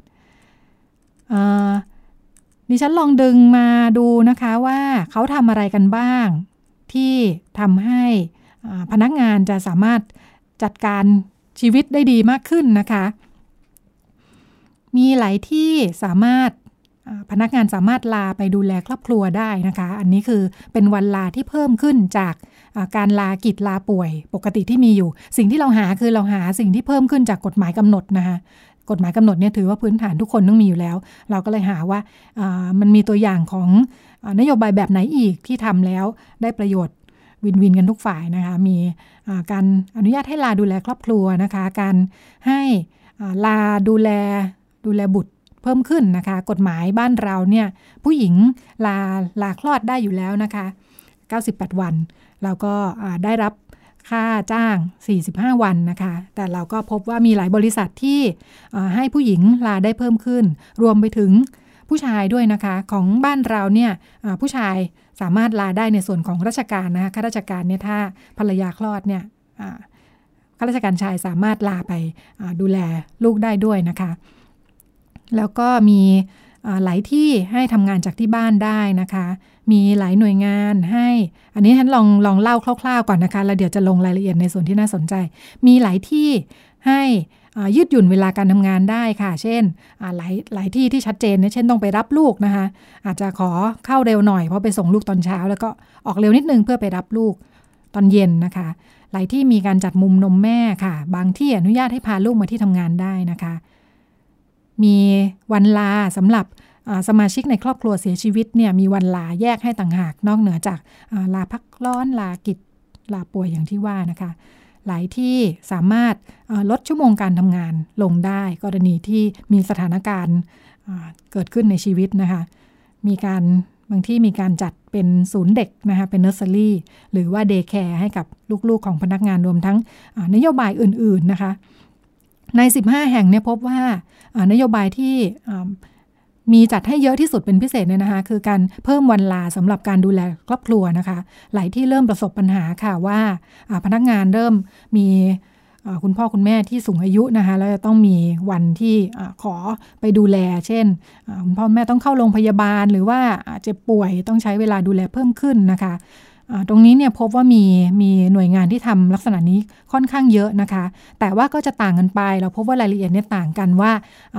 ดิฉันลองดึงมาดูนะคะว่าเขาทำอะไรกันบ้างที่ทำให้พนักงานจะสามารถจัดการชีวิตได้ดีมากขึ้นนะคะมีหลายที่สามารถพนักงานสามารถลาไปดูแลครอบครัวได้นะคะอันนี้คือเป็นวันลาที่เพิ่มขึ้นจากการลากิจลาป่วยปกติที่มีอยู่สิ่งที่เราหาคือเราหาสิ่งที่เพิ่มขึ้นจากกฎหมายกำหนดนะคะกฎหมายกำหนดเนี่ยถือว่าพื้นฐานทุกคนต้องมีอยู่แล้วเราก็เลยหาว่ามันมีตัวอย่างของนโยบายแบบไหนอีกที่ทำแล้วได้ประโยชน์วินวินกันทุกฝ่ายนะคะมีการอนุญาตให้ลาดูแลครอบครัวนะคะการให้ลาดูแลดูแลบุตรเพิ่มขึ้นนะคะกฎหมายบ้านเราเนี่ยผู้หญิงลาลาคลอดได้อยู่แล้วนะคะเก้าสิบแปดวันเราก็ได้รับค่าจ้างสี่สิบห้าวันนะคะแต่เราก็พบว่ามีหลายบริษัทที่ให้ผู้หญิงลาได้เพิ่มขึ้นรวมไปถึงผู้ชายด้วยนะคะของบ้านเราเนี่ยผู้ชายสามารถลาได้ในส่วนของราชการนะคะข้าราชการเนี่ยถ้าภรรยาคลอดเนี่ยข้าราชการชายสามารถลาไปดูแลลูกได้ด้วยนะคะแล้วก็มีหลายที่ให้ทำงานจากที่บ้านได้นะคะมีหลายหน่วยงานให้อันนี้ฉันลองลองเล่าคร่าวๆก่อนนะคะแล้วเดี๋ยวจะลงรายละเอียดในส่วนที่น่าสนใจมีหลายที่ให้ยืดหยุ่นเวลาการทำงานได้ค่ะเช่นหลายหลายที่ที่ชัดเจนเนี่ยเช่นต้องไปรับลูกนะคะอาจจะขอเข้าเร็วหน่อยเพราะไปส่งลูกตอนเช้าแล้วก็ออกเร็วนิดนึงเพื่อไปรับลูกตอนเย็นนะคะหลายที่มีการจัดมุมนมแม่ค่ะบางที่อนุญาตให้พาลูกมาที่ทำงานได้นะคะมีวันลาสำหรับสมาชิกในครอบครัวเสียชีวิตเนี่ยมีวันลาแยกให้ต่างหากนอกเหนือจากลาพักร้อนลากิจลาป่วยอย่างที่ว่านะคะหลายที่สามารถลดชั่วโมงการทำงานลงได้กรณีที่มีสถานการณ์เกิดขึ้นในชีวิตนะคะมีการบางที่มีการจัดเป็นศูนย์เด็กนะคะเป็นเนอร์เซอรี่หรือว่าเดย์แคร์ให้กับลูกๆของพนักงานรวมทั้งนโยบายอื่นๆนะคะในสิบห้าแห่งเนี่ยพบว่านโยบายที่มีจัดให้เยอะที่สุดเป็นพิเศษเนี่ยนะคะคือการเพิ่มวันลาสำหรับการดูแลครอบครัวนะคะหลายที่เริ่มประสบปัญหาค่ะว่าพนักงานเริ่มมีคุณพ่อคุณแม่ที่สูงอายุนะคะแล้วจะต้องมีวันที่ขอไปดูแลเช่นคุณพ่อแม่ต้องเข้าโรงพยาบาลหรือว่าเจ็บป่วยต้องใช้เวลาดูแลเพิ่มขึ้นนะคะตรงนี้เนี่ยพบว่ามีมีหน่วยงานที่ทำลักษณะนี้ค่อนข้างเยอะนะคะแต่ว่าก็จะต่างกันไปเราพบว่ารายละเอียดเนี่ยต่างกันว่า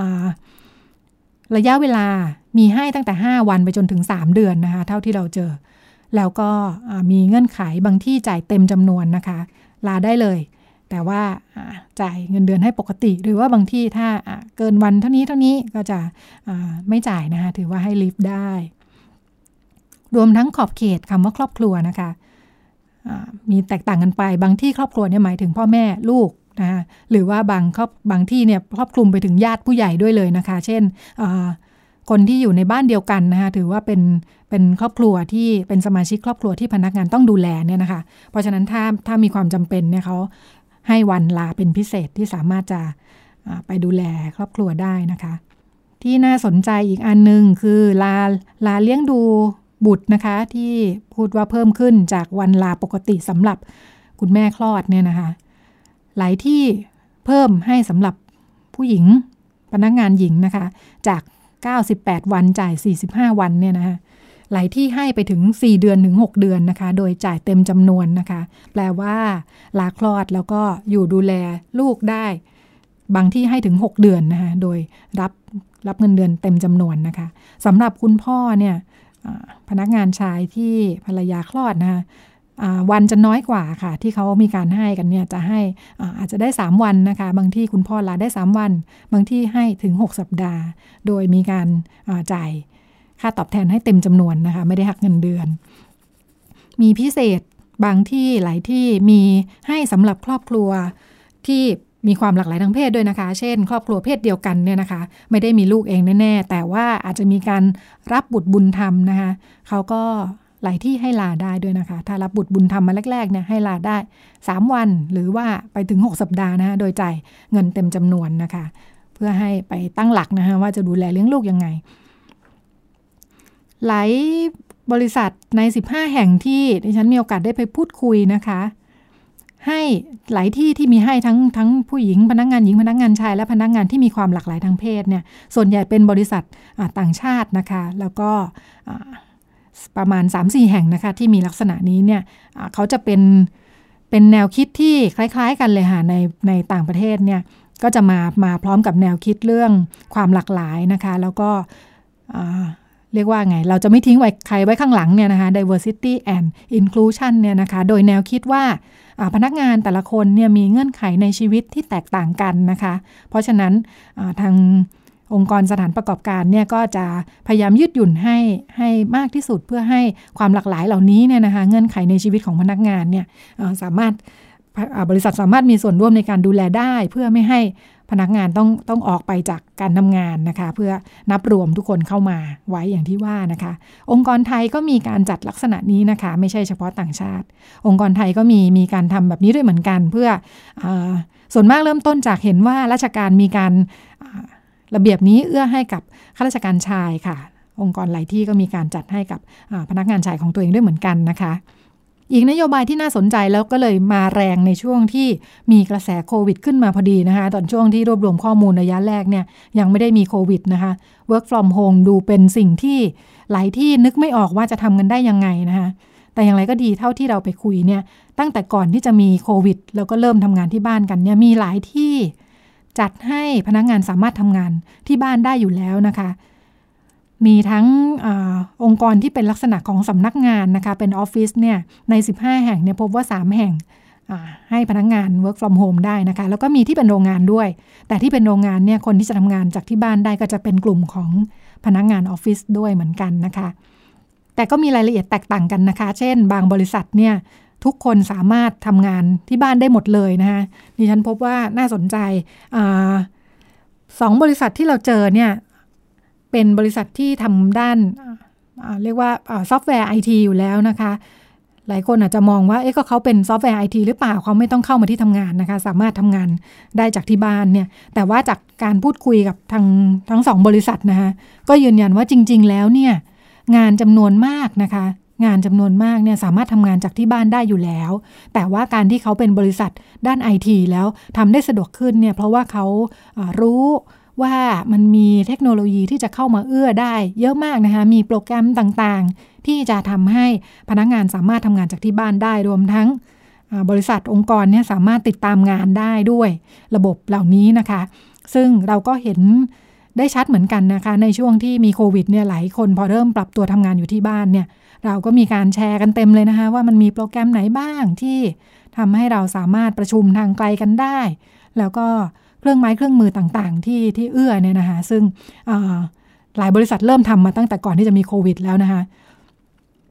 ระยะเวลามีให้ตั้งแต่ห้าวันไปจนถึงสามเดือนนะคะเท่าที่เราเจอแล้วก็มีเงื่อนไขบางที่จ่ายเต็มจำนวนนะคะลาได้เลยแต่ว่าจ่ายเงินเดือนให้ปกติหรือว่าบางที่ถ้าเกินวันเท่านี้เท่านี้ก็จะไม่จ่ายนะคะถือว่าให้ลีฟได้รวมทั้งขอบเขตคำว่าครอบครัวนะคะมีแตกต่างกันไปบางที่ครอบครัวเนี่ยหมายถึงพ่อแม่ลูกนะคะหรือว่าบางครอบบางที่เนี่ยครอบคลุมไปถึงญาติผู้ใหญ่ด้วยเลยนะคะเช่นคนที่อยู่ในบ้านเดียวกันนะคะถือว่าเป็นเป็นครอบครัวที่เป็นสมาชิกครอบครัวที่พนักงานต้องดูแลเนี่ยนะคะเพราะฉะนั้นถ้าถ้ามีความจำเป็นเนี่ยเขาให้วันลาเป็นพิเศษที่สามารถจะไปดูแลครอบครัวได้นะคะที่น่าสนใจอีกอันนึงคือลาลาเลี้ยงดูบุตรนะคะที่พูดว่าเพิ่มขึ้นจากวันลาปกติสำหรับคุณแม่คลอดเนี่ยนะคะหลายที่เพิ่มให้สำหรับผู้หญิงพนักงานหญิงนะคะจากเก้าสิบแปดวันจ่ายสี่สิบห้าวันเนี่ยนะคะหลายที่ให้ไปถึงสี่เดือนถึงหกเดือนนะคะโดยจ่ายเต็มจำนวนนะคะแปลว่าลาคลอดแล้วก็อยู่ดูแลลูกได้บางที่ให้ถึงหกเดือนนะคะโดยรับรับเงินเดือนเต็มจำนวนนะคะสำหรับคุณพ่อเนี่ยพนักงานชายที่ภรรยาคลอดนะคะวันจะน้อยกว่าค่ะที่เขามีการให้กันเนี่ยจะให้อาจจะได้สามวันนะคะบางที่คุณพ่อลาได้สามวันบางที่ให้ถึงหกสัปดาห์โดยมีการจ่ายค่าตอบแทนให้เต็มจำนวนนะคะไม่ได้หักเงินเดือนมีพิเศษบางที่หลายที่มีให้สำหรับครอบครัวที่มีความหลากหลายทางเพศด้วยนะคะเช่นครอบครัวเพศเดียวกันเนี่ยนะคะไม่ได้มีลูกเองแน่ๆแต่ว่าอาจจะมีการรับบุตรบุญธรรมนะคะเขาก็หลายที่ให้ลาได้ด้วยนะคะถ้ารับบุตรบุญธรรมมาแรกๆเนี่ยให้ลาได้สามวันหรือว่าไปถึงหกสัปดาห์นะคะโดยจ่ายเงินเต็มจำนวนนะคะเพื่อให้ไปตั้งหลักนะคะว่าจะดูแลเลี้ยงลูกยังไงหลายบริษัทในสิบห้าแห่งที่ดิฉันมีโอกาสได้ไปพูดคุยนะคะให้หลายที่ที่มีให้ทั้งทั้งผู้หญิงพนักงานหญิงพนักงานชายและพนักงานที่มีความหลากหลายทางเพศเนี่ยส่วนใหญ่เป็นบริษัทต่างชาตินะคะแล้วก็ประมาณ สามสี่ แห่งนะคะที่มีลักษณะนี้เนี่ยเขาจะเป็นเป็นแนวคิดที่คล้ายๆกันเลยค่ะในในต่างประเทศเนี่ยก็จะมามาพร้อมกับแนวคิดเรื่องความหลากหลายนะคะแล้วก็เรียกว่าไงเราจะไม่ทิ้งไว้ใครไว้ข้างหลังเนี่ยนะคะ diversity and inclusion เนี่ยนะคะโดยแนวคิดว่าพนักงานแต่ละคนเนี่ยมีเงื่อนไขในชีวิตที่แตกต่างกันนะคะเพราะฉะนั้นทางองค์กรสถานประกอบการเนี่ยก็จะพยายามยืดหยุ่นให้ให้มากที่สุดเพื่อให้ความหลากหลายเหล่านี้เนี่ยนะคะเงื่อนไขในชีวิตของพนักงานเนี่ยสามารถบริษัทสามารถมีส่วนร่วมในการดูแลได้เพื่อไม่ให้พนักงานต้องต้องออกไปจากการทำงานนะคะเพื่อนับรวมทุกคนเข้ามาไว้อย่างที่ว่านะคะองค์กรไทยก็มีการจัดลักษณะนี้นะคะไม่ใช่เฉพาะต่างชาติองค์กรไทยก็มีมีการทำแบบนี้ด้วยเหมือนกันเพื่ออาส่วนมากเริ่มต้นจากเห็นว่าราชการมีการระเบียบนี้เอื้อให้กับข้าราชการชายค่ะองค์กรหลายที่ก็มีการจัดให้กับพนักงานชายของตัวเองด้วยเหมือนกันนะคะอีกนโยบายที่น่าสนใจแล้วก็เลยมาแรงในช่วงที่มีกระแสโควิดขึ้นมาพอดีนะคะตอนช่วงที่รวบรวมข้อมูลระยะแรกเนี่ยยังไม่ได้มีโควิดนะคะ work from home ดูเป็นสิ่งที่หลายที่นึกไม่ออกว่าจะทำกันได้ยังไงนะคะแต่อย่างไรก็ดีเท่าที่เราไปคุยเนี่ยตั้งแต่ก่อนที่จะมีโควิดแล้วก็เริ่มทำงานที่บ้านกันเนี่ยมีหลายที่จัดให้พนักงานสามารถทำงานที่บ้านได้อยู่แล้วนะคะมีทั้ง อ, องค์กรที่เป็นลักษณะของสำนักงานนะคะเป็นออฟฟิศเนี่ยในสิบห้าแห่งเนี่ยพบว่าสามแห่งให้พนักงาน work from home ได้นะคะแล้วก็มีที่เป็นโรงงานด้วยแต่ที่เป็นโรงงานเนี่ยคนที่จะทำงานจากที่บ้านได้ก็จะเป็นกลุ่มของพนักงานออฟฟิศด้วยเหมือนกันนะคะแต่ก็มีรายละเอียดแตกต่างกันนะคะเช่นบางบริษัทเนี่ยทุกคนสามารถทำงานที่บ้านได้หมดเลยนะคะดิฉันพบว่าน่าสนใจอาสองบริษัทที่เราเจอเนี่ยเป็นบริษัทที่ทำด้านเรียกว่าซอฟต์แวร์ ไอ ที อยู่แล้วนะคะหลายคนอาจจะมองว่าเอ๊ะก็เขาเป็นซอฟต์แวร์ ไอ ที หรือเปล่าเขาไม่ต้องเข้ามาที่ทำงานนะคะสามารถทำงานได้จากที่บ้านเนี่ยแต่ว่าจากการพูดคุยกับทางทั้งสองบริษัทนะคะก็ยืนยันว่าจริงๆแล้วเนี่ยงานจำนวนมากนะคะงานจำนวนมากเนี่ยสามารถทำงานจากที่บ้านได้อยู่แล้วแต่ว่าการที่เขาเป็นบริษัทด้าน ไอ ที แล้วทำได้สะดวกขึ้นเนี่ยเพราะว่าเขารู้ว่ามันมีเทคโนโลยีที่จะเข้ามาเอื้อได้เยอะมากนะคะมีโปรแกรมต่างๆที่จะทำให้พนักงานสามารถทำงานจากที่บ้านได้รวมทั้งบริษัทองค์กรเนี่ยสามารถติดตามงานได้ด้วยระบบเหล่านี้นะคะซึ่งเราก็เห็นได้ชัดเหมือนกันนะคะในช่วงที่มีโควิดเนี่ยหลายคนพอเริ่มปรับตัวทำงานอยู่ที่บ้านเนี่ยเราก็มีการแชร์กันเต็มเลยนะคะว่ามันมีโปรแกรมไหนบ้างที่ทำให้เราสามารถประชุมทางไกลกันได้แล้วก็เครื่องไม้เครื่องมือต่างๆที่ที่เอื้อเนี่ยนะคะซึ่งหลายบริษัทเริ่มทำมาตั้งแต่ก่อนที่จะมีโควิดแล้วนะคะ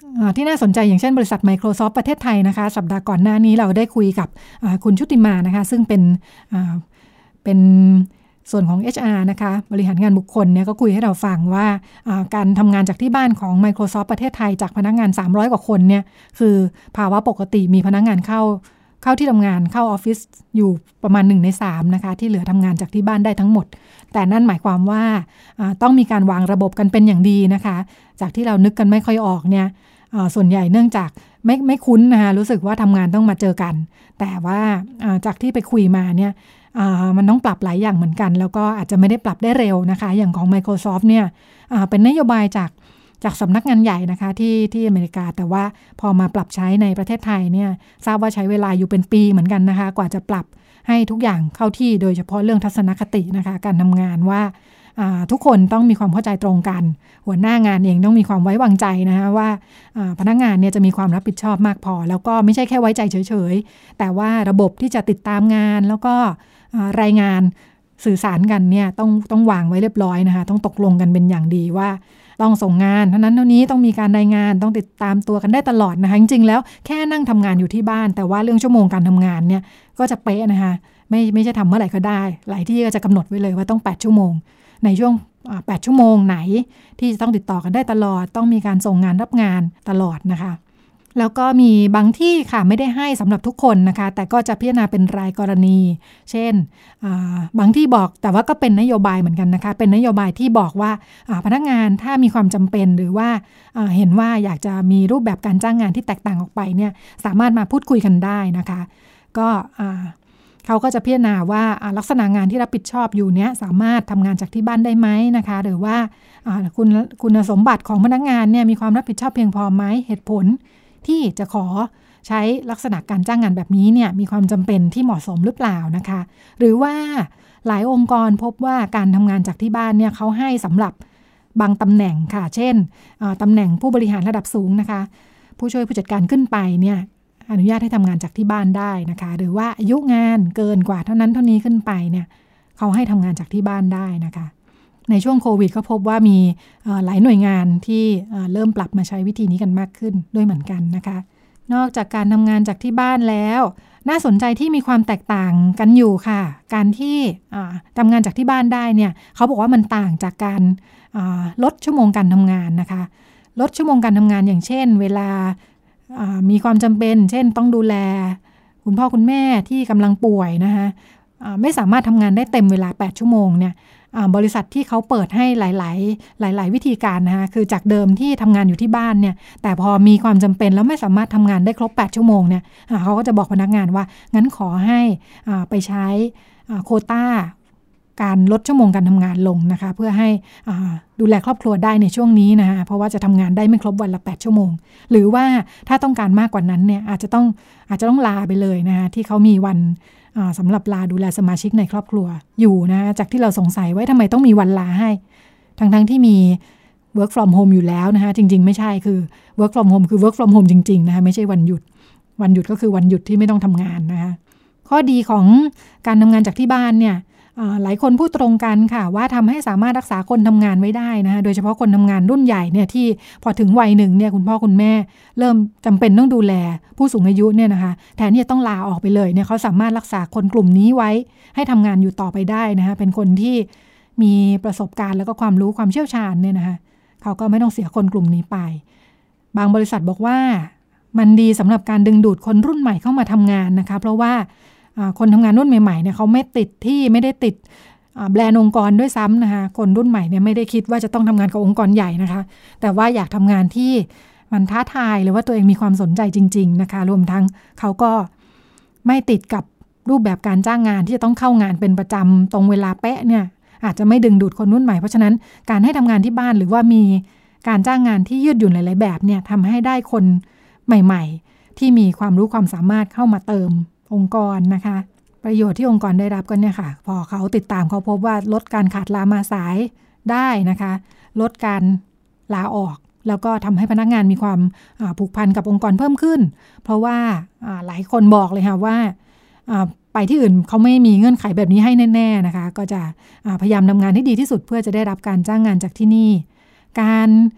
ที่น่าสนใจอย่างเช่นบริษัท Microsoft ประเทศไทยนะคะสัปดาห์ก่อนหน้านี้เราได้คุยกับคุณชุติมานะคะซึ่งเป็นเป็นส่วนของ เอช อาร์ นะคะบริหารงานบุคคลเนี่ยก็คุยให้เราฟังว่าการทำงานจากที่บ้านของ Microsoft ประเทศไทยจากพนักงานสามร้อยกว่าคนเนี่ยคือภาวะปกติมีพนักงานเข้าเข้าที่ทำงานเข้าออฟฟิศอยู่ประมาณหนึ่งในสามนะคะที่เหลือทำงานจากที่บ้านได้ทั้งหมดแต่นั่นหมายความว่าต้องมีการวางระบบกันเป็นอย่างดีนะคะจากที่เรานึกกันไม่ค่อยออกเนี่ยส่วนใหญ่เนื่องจากไม่ไม่คุ้นนะคะรู้สึกว่าทำงานต้องมาเจอกันแต่ว่าจากที่ไปคุยมาเนี่ยมันต้องปรับหลายอย่างเหมือนกันแล้วก็อาจจะไม่ได้ปรับได้เร็วนะคะอย่างของ Microsoft เนี่ยเป็นนโยบายจากจากสำนักงานใหญ่นะคะที่ที่อเมริกาแต่ว่าพอมาปรับใช้ในประเทศไทยเนี่ยทราบว่าใช้เวลาอยู่เป็นปีเหมือนกันนะคะกว่าจะปรับให้ทุกอย่างเข้าที่โดยเฉพาะเรื่องทัศนคตินะคะการทำงานว่าทุกคนต้องมีความเข้าใจตรงกันหัวหน้างานเองต้องมีความไว้วางใจนะคะว่าพนักงานเนี่ยจะมีความรับผิดชอบมากพอแล้วก็ไม่ใช่แค่ไว้ใจเฉยๆแต่ว่าระบบที่จะติดตามงานแล้วก็รายงานสื่อสารกันเนี่ยต้องต้องวางไว้เรียบร้อยนะคะต้องตกลงกันเป็นอย่างดีว่าต้องส่งงานเท่านั้นเท่านี้ต้องมีการรายงานต้องติดตามตัวกันได้ตลอดนะคะจริงๆแล้วแค่นั่งทำงานอยู่ที่บ้านแต่ว่าเรื่องชั่วโมงการทำงานเนี่ยก็จะเป๊ะนะคะไม่ไม่ใช่ทำเมื่อไหร่ก็ได้หลายที่ก็จะกำหนดไว้เลยว่าต้องแปดชั่วโมงในช่วงแปดชั่วโมงไหนที่จะต้องติดต่อกันได้ตลอดต้องมีการส่งงานรับงานตลอดนะคะแล้วก็มีบางที่ค่ะไม่ได้ให้สำหรับทุกคนนะคะแต่ก็จะพิจารณาเป็นรายกรณีเช่นบางที่บอกแต่ว่าก็เป็นนโยบายเหมือนกันนะคะเป็นนโยบายที่บอกว่าพนักงานถ้ามีความจำเป็นหรือว่าเห็นว่าอยากจะมีรูปแบบการจ้างงานที่แตกต่างออกไปเนี่ยสามารถมาพูดคุยกันได้นะคะก็เขาก็จะพิจารณาว่าลักษณะงานที่รับผิดชอบอยู่เนี้ยสามารถทำงานจากที่บ้านได้ไหมนะคะหรือว่าคุณคุณสมบัติของพนักงานเนี่ยมีความรับผิดชอบเพียงพอไหมเหตุผลที่จะขอใช้ลักษณะการจ้างงานแบบนี้เนี่ยมีความจำเป็นที่เหมาะสมหรือเปล่านะคะหรือว่าหลายองค์กรพบว่าการทำงานจากที่บ้านเนี่ยเขาให้สำหรับบางตำแหน่งค่ะเช่นตำแหน่งผู้บริหารระดับสูงนะคะผู้ช่วยผู้จัดการขึ้นไปเนี่ยอนุญาตให้ทำงานจากที่บ้านได้นะคะหรือว่าอายุงานเกินกว่าเท่านั้นเท่านี้ขึ้นไปเนี่ยเขาให้ทำงานจากที่บ้านได้นะคะในช่วงโควิดก็พบว่ามีหลายหน่วยงานที่เริ่มปรับมาใช้วิธีนี้กันมากขึ้นด้วยเหมือนกันนะคะนอกจากการทำงานจากที่บ้านแล้วน่าสนใจที่มีความแตกต่างกันอยู่ค่ะการที่ทำงานจากที่บ้านได้เนี่ยเขาบอกว่ามันต่างจากการลดชั่วโมงการทำงานนะคะลดชั่วโมงการทำงานอย่างเช่นเวลามีความจำเป็นเช่นต้องดูแลคุณพ่อคุณแม่ที่กำลังป่วยนะคะไม่สามารถทำงานได้เต็มเวลาแปดชั่วโมงเนี่ยบริษัทที่เขาเปิดให้หลายๆหลายๆวิธีการนะคะคือจากเดิมที่ทำงานอยู่ที่บ้านเนี่ยแต่พอมีความจำเป็นแล้วไม่สามารถทำงานได้ครบแปดชั่วโมงเนี่ยเขาก็จะบอกพนักงานว่างั้นขอให้ไปใช้โควต้าการลดชั่วโมงการทำงานลงนะคะเพื่อให้ดูแลครอบครัวได้ในช่วงนี้นะคะเพราะว่าจะทำงานได้ไม่ครบวันละแปดชั่วโมงหรือว่าถ้าต้องการมากกว่านั้นเนี่ยอาจจะต้องอาจจะต้องลาไปเลยนะคะที่เขามีวันสำหรับลาดูแลสมาชิกในครอบครัวอยู่นะจากที่เราสงสัยไว้ทำไมต้องมีวันลาให้ทั้งๆที่มี work from home อยู่แล้วนะคะจริงๆไม่ใช่คือ work from home คือ work from home จริงๆนะคะไม่ใช่วันหยุดวันหยุดก็คือวันหยุดที่ไม่ต้องทำงานนะคะข้อดีของการทำงานจากที่บ้านเนี่ยหลายคนพูดตรงกันค่ะว่าทำให้สามารถรักษาคนทำงานไว้ได้นะคะโดยเฉพาะคนทำงานรุ่นใหญ่เนี่ยที่พอถึงวัยหนึ่งเนี่ยคุณพ่อคุณแม่เริ่มจำเป็นต้องดูแลผู้สูงอายุเนี่ยนะคะแทนที่จะต้องลาออกไปเลยเนี่ยเขาสามารถรักษาคนกลุ่มนี้ไว้ให้ทำงานอยู่ต่อไปได้นะคะเป็นคนที่มีประสบการณ์แล้วก็ความรู้ความเชี่ยวชาญเนี่ยนะคะเขาก็ไม่ต้องเสียคนกลุ่มนี้ไปบางบริษัทบอกว่ามันดีสำหรับการดึงดูดคนรุ่นใหม่เข้ามาทำงานนะคะเพราะว่าคนทำงานรุ่นใหม่ๆเนี่ยเขาไม่ติดที่ไม่ได้ติดแบรนด์องค์กรด้วยซ้ำนะคะคนรุ่นใหม่เนี่ยไม่ได้คิดว่าจะต้องทำงานกับองค์กรใหญ่นะคะแต่ว่าอยากทำงานที่มันท้าทายหรือว่าตัวเองมีความสนใจจริงๆนะคะรวมทั้งเขาก็ไม่ติดกับรูปแบบการจ้างงานที่จะต้องเข้างานเป็นประจำตรงเวลาเป๊ะเนี่ยอาจจะไม่ดึงดูดคนรุ่นใหม่เพราะฉะนั้นการให้ทำงานที่บ้านหรือว่ามีการจ้างงานที่ยืดหยุ่นหลายๆแบบเนี่ยทำให้ได้คนใหม่ๆที่มีความรู้ความสามารถเข้ามาเติมองค์กรนะคะประโยชน์ที่องค์กรได้รับก็เนี่ยค่ะพอเขาติดตามเขาพบว่าลดการขาดลามาสายได้นะคะลดการลาออกแล้วก็ทำให้พนักงานมีความผูกพันกับองค์กรเพิ่มขึ้นเพราะว่าหลายคนบอกเลยค่ะว่าไปที่อื่นเขาไม่มีเงื่อนไขแบบนี้ให้แน่ๆนะคะก็จะพยายามทำงานให้ดีที่สุดเพื่อจะได้รับการจ้างงานจากที่นี่การ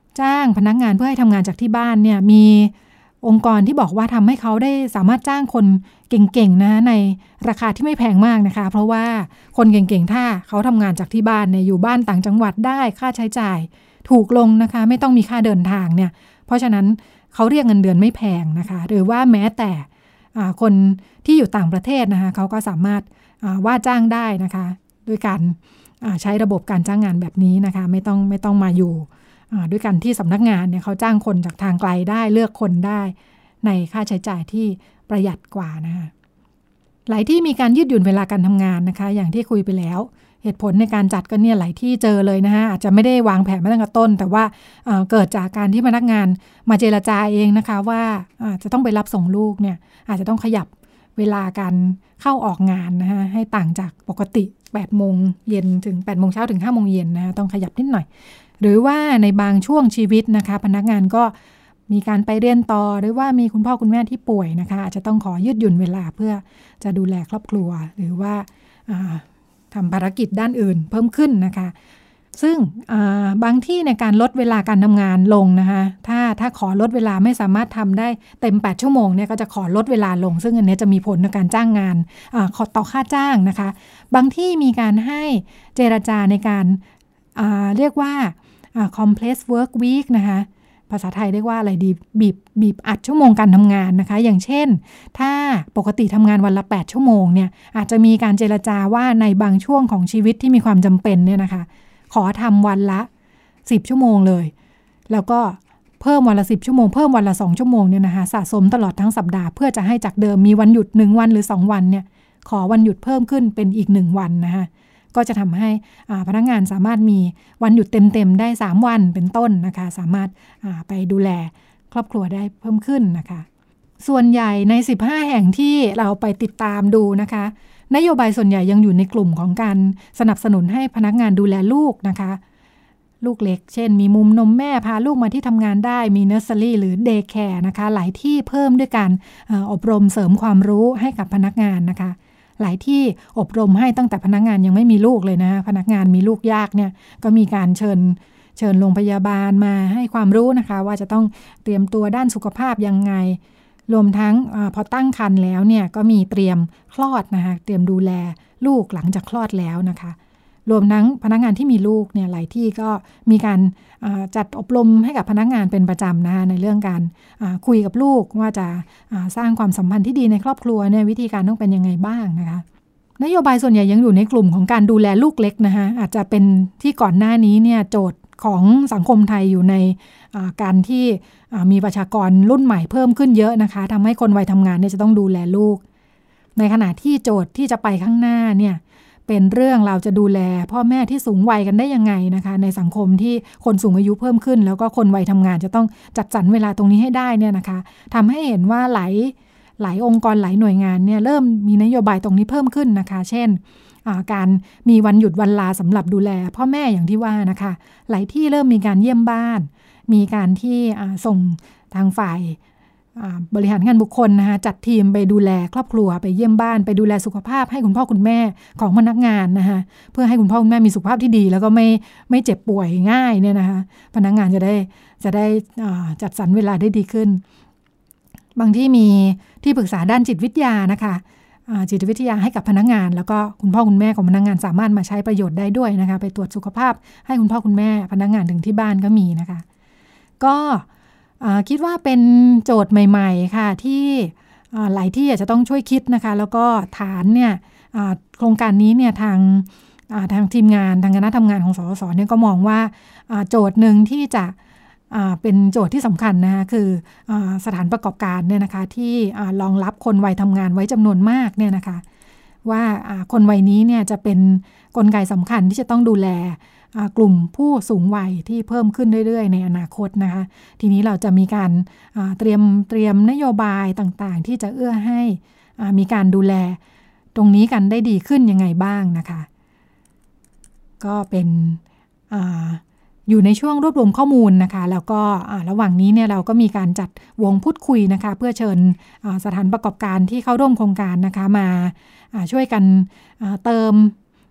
จ้างพนักงานเพื่อให้ทำงานจากที่บ้านเนี่ยมีองค์กรที่บอกว่าทำให้เขาได้สามารถจ้างคนเก่งๆนะในราคาที่ไม่แพงมากนะคะเพราะว่าคนเก่งๆถ้าเขาทำงานจากที่บ้านเนี่ยอยู่บ้านต่างจังหวัดได้ค่าใช้จ่ายถูกลงนะคะไม่ต้องมีค่าเดินทางเนี่ยเพราะฉะนั้นเขาเรียกเงินเดือนไม่แพงนะคะหรือว่าแม้แต่คนที่อยู่ต่างประเทศนะคะเขาก็สามารถว่าจ้างได้นะคะด้วยการใช้ระบบการจ้างงานแบบนี้นะคะไม่ต้องไม่ต้องมาอยู่ด้วยกันที่สำนักงานเนี่ยเขาจ้างคนจากทางไกลได้เลือกคนได้ในค่าใช้จ่ายที่ประหยัดกว่านะคะหลายที่มีการยืดหยุ่นเวลาการทำงานนะคะอย่างที่คุยไปแล้วเหตุผลในการจัดก็เนี่ยหลายที่เจอเลยนะคะอาจจะไม่ได้วางแผนมาตั้งแต่ต้นแต่ว่า เอ่อ เกิดจากการที่พนักงานมาเจรจาเองนะคะว่าจะต้องไปรับส่งลูกเนี่ยอาจจะต้องขยับเวลาการเข้าออกงานนะคะให้ต่างจากปกติแปดโมงเย็นถึงแปดโมงเช้าถึงห้าโมงเย็นนะต้องขยับนิดหน่อยหรือว่าในบางช่วงชีวิตนะคะพนักงานก็มีการไปเรียนต่อหรือว่ามีคุณพ่อคุณแม่ที่ป่วยนะคะอาจจะต้องขอยืดหยุ่นเวลาเพื่อจะดูแลครอบครัวหรือว่าทำภารกิจด้านอื่นเพิ่มขึ้นนะคะซึ่งบางที่ในการลดเวลาการทำงานลงนะคะถ้าถ้าขอลดเวลาไม่สามารถทำได้เต็มแปดชั่วโมงเนี่ยก็จะขอลดเวลาลงซึ่งอันนี้จะมีผลในการจ้างงานต่อค่าจ้างนะคะบางที่มีการให้เจรจาในการเรียกว่า complex work week นะคะภาษาไทยเรียกว่าอะไรดีบีบบีบอัดชั่วโมงการทำงานนะคะอย่างเช่นถ้าปกติทำงานวันละแปดชั่วโมงเนี่ยอาจจะมีการเจรจาว่าในบางช่วงของชีวิตที่มีความจำเป็นเนี่ยนะคะขอทำวันละสิบชั่วโมงเลยแล้วก็เพิ่มวันละสิบชั่วโมงเพิ่มวันละสองชั่วโมงเนี่ยนะคะสะสมตลอดทั้งสัปดาห์เพื่อจะให้จากเดิมมีวันหยุดหนึ่งวันหรือสองวันเนี่ยขอวันหยุดเพิ่มขึ้นเป็นอีกหนึ่งวันนะคะก็จะทำให้พนักงานสามารถมีวันหยุดเต็มๆได้สามวันเป็นต้นนะคะสามารถไปดูแลครอบครัวได้เพิ่มขึ้นนะคะส่วนใหญ่ในสิบห้าแห่งที่เราไปติดตามดูนะคะนโยบายส่วนใหญ่ยังอยู่ในกลุ่มของการสนับสนุนให้พนักงานดูแลลูกนะคะลูกเล็กเช่นมีมุมนมแม่พาลูกมาที่ทำงานได้มีเนอร์เซอรี่หรือเดย์แคร์นะคะหลายที่เพิ่มด้วยการอบรมเสริมความรู้ให้กับพนักงานนะคะหลายที่อบรมให้ตั้งแต่พนักงานยังไม่มีลูกเลยนะพนักงานมีลูกยากเนี่ยก็มีการเชิญเชิญโรงพยาบาลมาให้ความรู้นะคะว่าจะต้องเตรียมตัวด้านสุขภาพยังไงรวมทั้งอพอตั้งครรภ์แล้วเนี่ยก็มีเตรียมคลอดนะคะเตรียมดูแลลูกหลังจากคลอดแล้วนะคะรวมทั้งพนักงานที่มีลูกเนี่ยหลายที่ก็มีการจัดอบรมให้กับพนักงานเป็นประจำนะคะในเรื่องการคุยกับลูกว่าจะสร้างความสัมพันธ์ที่ดีในครอบครัวเนี่ยวิธีการต้องเป็นยังไงบ้างนะคะนโยบายส่วนใหญ่ยังอยู่ในกลุ่มของการดูแลลูกเล็กนะคะอาจจะเป็นที่ก่อนหน้านี้เนี่ยโจทย์ของสังคมไทยอยู่ในการที่มีประชากรรุ่นใหม่เพิ่มขึ้นเยอะนะคะทำให้คนวัยทำงานเนี่ยจะต้องดูแลลูกในขณะที่โจทย์ที่จะไปข้างหน้าเนี่ยเป็นเรื่องเราจะดูแลพ่อแม่ที่สูงวัยกันได้ยังไงนะคะในสังคมที่คนสูงอายุเพิ่มขึ้นแล้วก็คนวัยทำงานจะต้องจัดสรรเวลาตรงนี้ให้ได้เนี่ยนะคะทำให้เห็นว่าหลายหลายองค์กรหลายหน่วยงานเนี่ยเริ่มมีนโยบายตรงนี้เพิ่มขึ้นนะคะเช่นการมีวันหยุดวันลาสำหรับดูแลพ่อแม่อย่างที่ว่านะคะหลายที่เริ่มมีการเยี่ยมบ้านมีการที่ส่งทางฝ่ายบริหารงานบุคคลนะคะจัดทีมไปดูแลครอบครัวไปเยี่ยมบ้านไปดูแลสุขภาพให้คุณพ่อคุณแม่ของพนักงานนะคะเพื่อให้คุณพ่อคุณแม่มีสุขภาพที่ดีแล้วก็ไม่ไม่เจ็บป่วยง่ายเนี่ยนะคะพนักงานจะได้จะได้จัดสรรเวลาได้ดีขึ้นบางที่มีที่ปรึกษาด้านจิตวิทยานะคะจิตวิทยาให้กับพนักงานแล้วก็คุณพ่อคุณแม่ของพนักงานสามารถมาใช้ประโยชน์ได้ด้วยนะคะไปตรวจสุขภาพให้คุณพ่อคุณแม่พนักงานถึงที่บ้านก็มีนะคะก็คิดว่าเป็นโจทย์ใหม่ๆค่ะที่หลายที่อาจจะต้องช่วยคิดนะคะแล้วก็ฐานเนี่ยโครงการนี้เนี่ยทางทางทีมงานทางคณะทำงานของสสสเนี่ยก็มองว่าโจทย์หนึ่งที่จะเป็นโจทย์ที่สำคัญนะคะคือสถานประกอบการเนี่ยนะคะที่รองรับคนวัยทำงานไว้จำนวนมากเนี่ยนะคะว่าคนวัยนี้เนี่ยจะเป็นกลไกสำคัญที่จะต้องดูแลกลุ่มผู้สูงวัยที่เพิ่มขึ้นเรื่อยๆในอนาคตนะคะทีนี้เราจะมีการเตรียมเตรียมนโยบายต่างๆที่จะเอื้อให้มีการดูแลตรงนี้กันได้ดีขึ้นยังไงบ้างนะคะก็เป็นอยู่ในช่วงรวบรวมข้อมูลนะคะแล้วก็ระหว่างนี้เนี่ยเราก็มีการจัดวงพูดคุยนะคะเพื่อเชิญสถานประกอบการที่เข้าร่วมโครงการนะคะมาช่วยกันเติม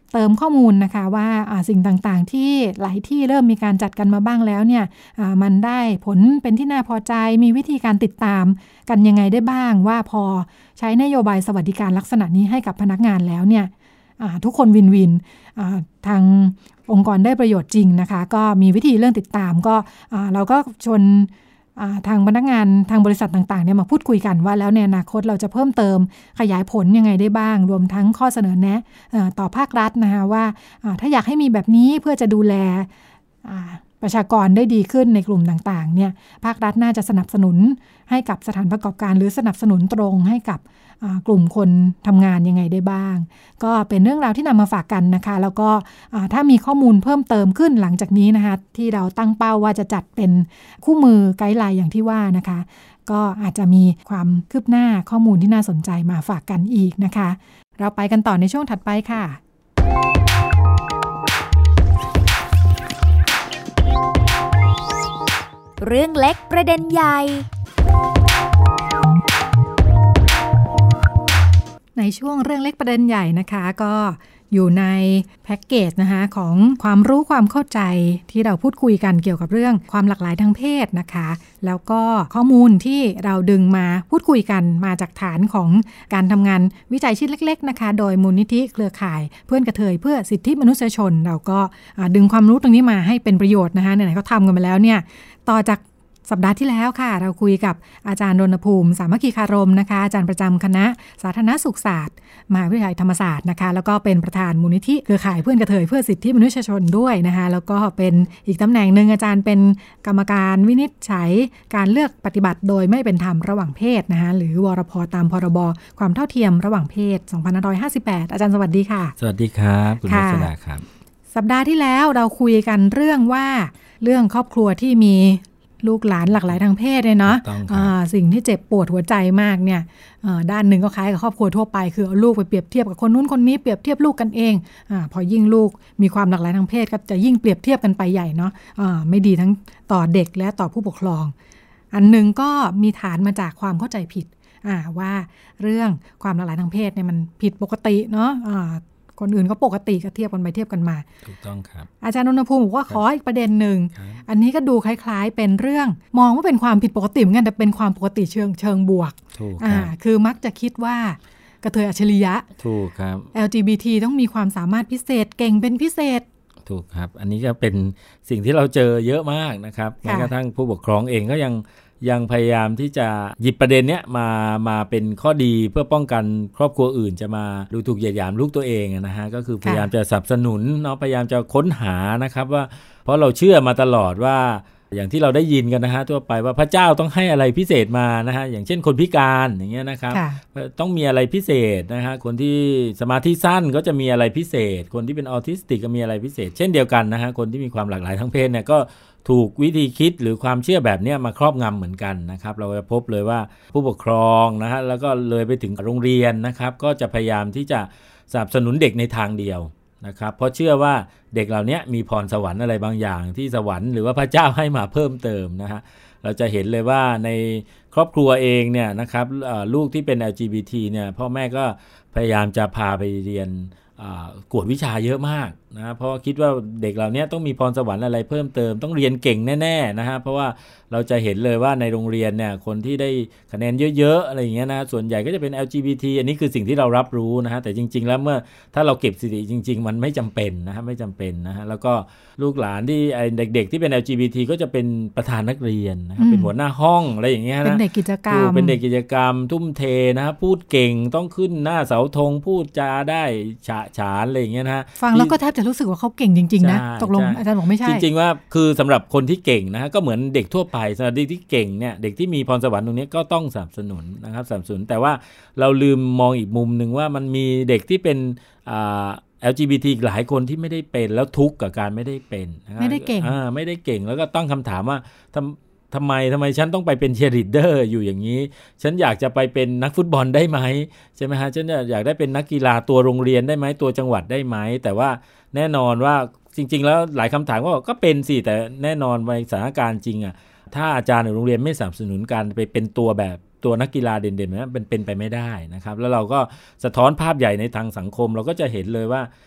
เติมข้อมูลนะคะว่าสิ่งต่างๆที่หลายที่เริ่มมีการจัดกันมาบ้างแล้วเนี่ยมันได้ผลเป็นที่น่าพอใจมีวิธีการติดตามกันยังไงได้บ้างว่าพอใช้นโยบายสวัสดิการลักษณะนี้ให้กับพนักงานแล้วเนี่ยทุกคนวินวินทางองค์กรได้ประโยชน์จริงนะคะก็มีวิธีเรื่องติดตามก็เราก็ชวนทางพนักงานทางบริษัทต่างๆเนี่ยมาพูดคุยกันว่าแล้วในอนาคตเราจะเพิ่มเติมขยายผลยังไงได้บ้างรวมทั้งข้อเสนอแนะต่อภาครัฐนะคะว่าถ้าอยากให้มีแบบนี้เพื่อจะดูแลประชากรได้ดีขึ้นในกลุ่มต่างๆเนี่ยภาครัฐน่าจะสนับสนุนให้กับสถานประกอบการหรือสนับสนุนตรงให้กับกลุ่มคนทำงานยังไงได้บ้างก็เป็นเรื่องราวที่นำมาฝากกันนะคะแล้วก็ถ้ามีข้อมูลเพิ่มเติมขึ้นหลังจากนี้นะคะที่เราตั้งเป้าว่าจะจัดเป็นคู่มือไกด์ไลน์อย่างที่ว่านะคะก็อาจจะมีความคืบหน้าข้อมูลที่น่าสนใจมาฝากกันอีกนะคะเราไปกันต่อในช่วงถัดไปค่ะเรื่องเล็กประเด็นใหญ่ในช่วงเรื่องเล็กประเด็นใหญ่นะคะก็อยู่ในแพ็กเกจนะคะของความรู้ความเข้าใจที่เราพูดคุยกันเกี่ยวกับเรื่องความหลากหลายทางเพศนะคะแล้วก็ข้อมูลที่เราดึงมาพูดคุยกันมาจากฐานของการทำงานวิจัยชิ้นเล็กๆนะคะโดยมูลนิธิเครือข่ายเพื่อนกระเทยเพื่อสิทธิมนุษยชนเราก็ดึงความรู้ตรงนี้มาให้เป็นประโยชน์นะคะไหนๆเขาทำกันมาแล้วเนี่ยต่อจากสัปดาห์ที่แล้วค่ะเราคุยกับอาจารย์รณภูมิสามัคคีคารมนะคะอาจารย์ประจำคณะสาธารณสุขศาสตร์มหาวิทยาลัยธรรมศาสตร์นะคะแล้วก็เป็นประธานมูลนิธิเครือข่ายเพื่อนกระเทยเพื่อสิทธิมนุษยชนด้วยนะคะแล้วก็เป็นอีกตำแหน่งหนึ่งอาจารย์เป็นกรรมการวินิจฉัยการเลือกปฏิบัติโดยไม่เป็นธรรมระหว่างเพศนะคะหรือวรพ.ตามพรบความเท่าเทียมระหว่างเพศสองพันห้าร้อยห้าสิบแปดอาจารย์สวัสดีค่ะสวัสดีครับคุณรัชดาครับสัปดาห์ที่แล้วเราคุยกันเรื่องว่าเรื่องครอบครัวที่มีลูกหลานหลากหลายทางเพศเลยเนาะสิ่งที่เจ็บปวดหัวใจมากเนี่ยด้านหนึ่งก็คล้ายกับครอบครัวทั่วไปคือเอาลูกไปเปรียบเทียบกับคนนู้นคนนี้เปรียบเทียบลูกกันเองอ่าพอยิ่งลูกมีความหลากหลายทางเพศก็จะยิ่งเปรียบเทียบกันไปใหญ่เนาะอ่าไม่ดีทั้งต่อเด็กและต่อผู้ปกครองอันนึงก็มีฐานมาจากความเข้าใจผิดอ่าว่าเรื่องความหลากหลายทางเพศเนี่ยมันผิดปกติเนาะอ่าคนอื่นก็ปกติก็เทียบกันไปเทียบกันมาถูกต้องครับอาจารย์นนทภูมิบอกว่าขออีกประเด็นหนึ่งอันนี้ก็ดูคล้ายๆเป็นเรื่องมองว่าเป็นความผิดปกติเหมือนกันแต่เป็นความปกติเชิงเชิงบวกถูกอ่าคือมักจะคิดว่ากระเทยอัจฉริยะถูกครับแอล จี บี ที ต้องมีความสามารถพิเศษเก่งเป็นพิเศษถูกครับอันนี้ก็เป็นสิ่งที่เราเจอเยอะมากนะครับแม้กระทั่งผู้ปกครองเองก็ยังยังพยายามที่จะหยิบประเด็นเนี้ยมามาเป็นข้อดีเพื่อป้องกันครอบครัวอื่นจะมาดูถูกเหยียดหยามลูกตัวเองนะฮะก็คือพยายามจะสนับสนุนเนาะพยายามจะค้นหานะครับว่าเพราะเราเชื่อมาตลอดว่าอย่างที่เราได้ยินกันนะฮะทั่วไปว่าพระเจ้าต้องให้อะไรพิเศษมานะฮะอย่างเช่นคนพิการอย่างเงี้ยนะครับต้องมีอะไรพิเศษนะฮะคนที่สมาธิสั้นก็จะมีอะไรพิเศษคนที่เป็นออทิสติกก็มีอะไรพิเศษเช่นเดียวกันนะฮะคนที่มีความหลากหลายทางเพศเนี่ยก็ถูกวิธีคิดหรือความเชื่อแบบนี้มาครอบงำเหมือนกันนะครับเราจะพบเลยว่าผู้ปกครองนะฮะแล้วก็เลยไปถึงโรงเรียนนะครับก็จะพยายามที่จะสนับสนุนเด็กในทางเดียวนะครับเพราะเชื่อว่าเด็กเหล่านี้มีพรสวรรค์อะไรบางอย่างที่สวรรค์หรือว่าพระเจ้าให้มาเพิ่มเติมนะฮะเราจะเห็นเลยว่าในครอบครัวเองเนี่ยนะครับลูกที่เป็น แอล จี บี ที เนี่ยพ่อแม่ก็พยายามจะพาไปเรียนกวดวิชาเยอะมากนะเพราะคิดว่าเด็กเหล่านี้ต้องมีพรสวรรค์อะไรเพิ่มเติมต้องเรียนเก่งแน่ๆนะฮะเพราะว่าเราจะเห็นเลยว่าในโรงเรียนเนี่ยคนที่ได้คะแนนเยอะๆอะไรอย่างเงี้ยนะส่วนใหญ่ก็จะเป็น แอล จี บี ที อันนี้คือสิ่งที่เรารับรู้นะฮะแต่จริงๆแล้วเมื่อถ้าเราเก็บสถิติจริงๆมันไม่จำเป็นนะฮะไม่จำเป็นนะฮะแล้วก็ลูกหลานที่เด็กๆที่เป็น แอล จี บี ที ก็จะเป็นประธานนักเรียนนะเป็นหัวหน้าห้องอะไรอย่างเงี้ยนะเป็นเด็กกิจกรรมเป็นเด็กกิจกรรมทุ่มเทนะฮะพูดเก่งต้องขึ้นหน้าเสาธงพูดจาได้ฉะฉานอะไรอย่างเงี้ยนะฮะฟังแล้วก็แทบจะรู้สึกว่าเขาเก่งจริงๆนะตกลงอาจารย์บอกไม่ใช่จริงๆว่าคือสำหรับคนที่เก่งนะฮะก็เหมือนเด็กทั่วไปสำหรับเด็กที่เก่งเนี่ยเด็กที่มีพรสวรรค์ตรงนี้ก็ต้องสนับสนุนนะครับสนับสนุนแต่ว่าเราลืมมองอีกมุมนึงว่ามันมีเด็กที่เป็นอ่า แอล จี บี ที หลายคนที่ไม่ได้เป็นแล้วทุกข์กับการไม่ได้เป็นไม่ได้เก่งอ่าไม่ได้เก่งแล้วก็ตั้งคำถามว่าทำทำไมทำไมฉันต้องไปเป็นเชียร์ลีดเดอร์อยู่อย่างนี้ฉันอยากจะไปเป็นนักฟุตบอลได้ไหมใช่ไหมฮะฉันอยากได้เป็นนักกีฬาตัวโรงเรียนได้ไหมตัวจังหวัดได้ไหมแต่ว่าแน่นอนว่าจริงๆแล้วหลายคำถามก็ก็เป็นสิแต่แน่นอนในสถานการณ์จริงอ่ะถ้าอาจารย์หรือโรงเรียนไม่สนับสนุนการไปเป็นตัวแบบตัวนักกีฬาเด่นๆนั้นเป็นเป็นไปไม่ได้นะครับแล้วเราก็สะท้อนภาพใหญ่ในทางสังคมเราก็จะเห็นเลยว่า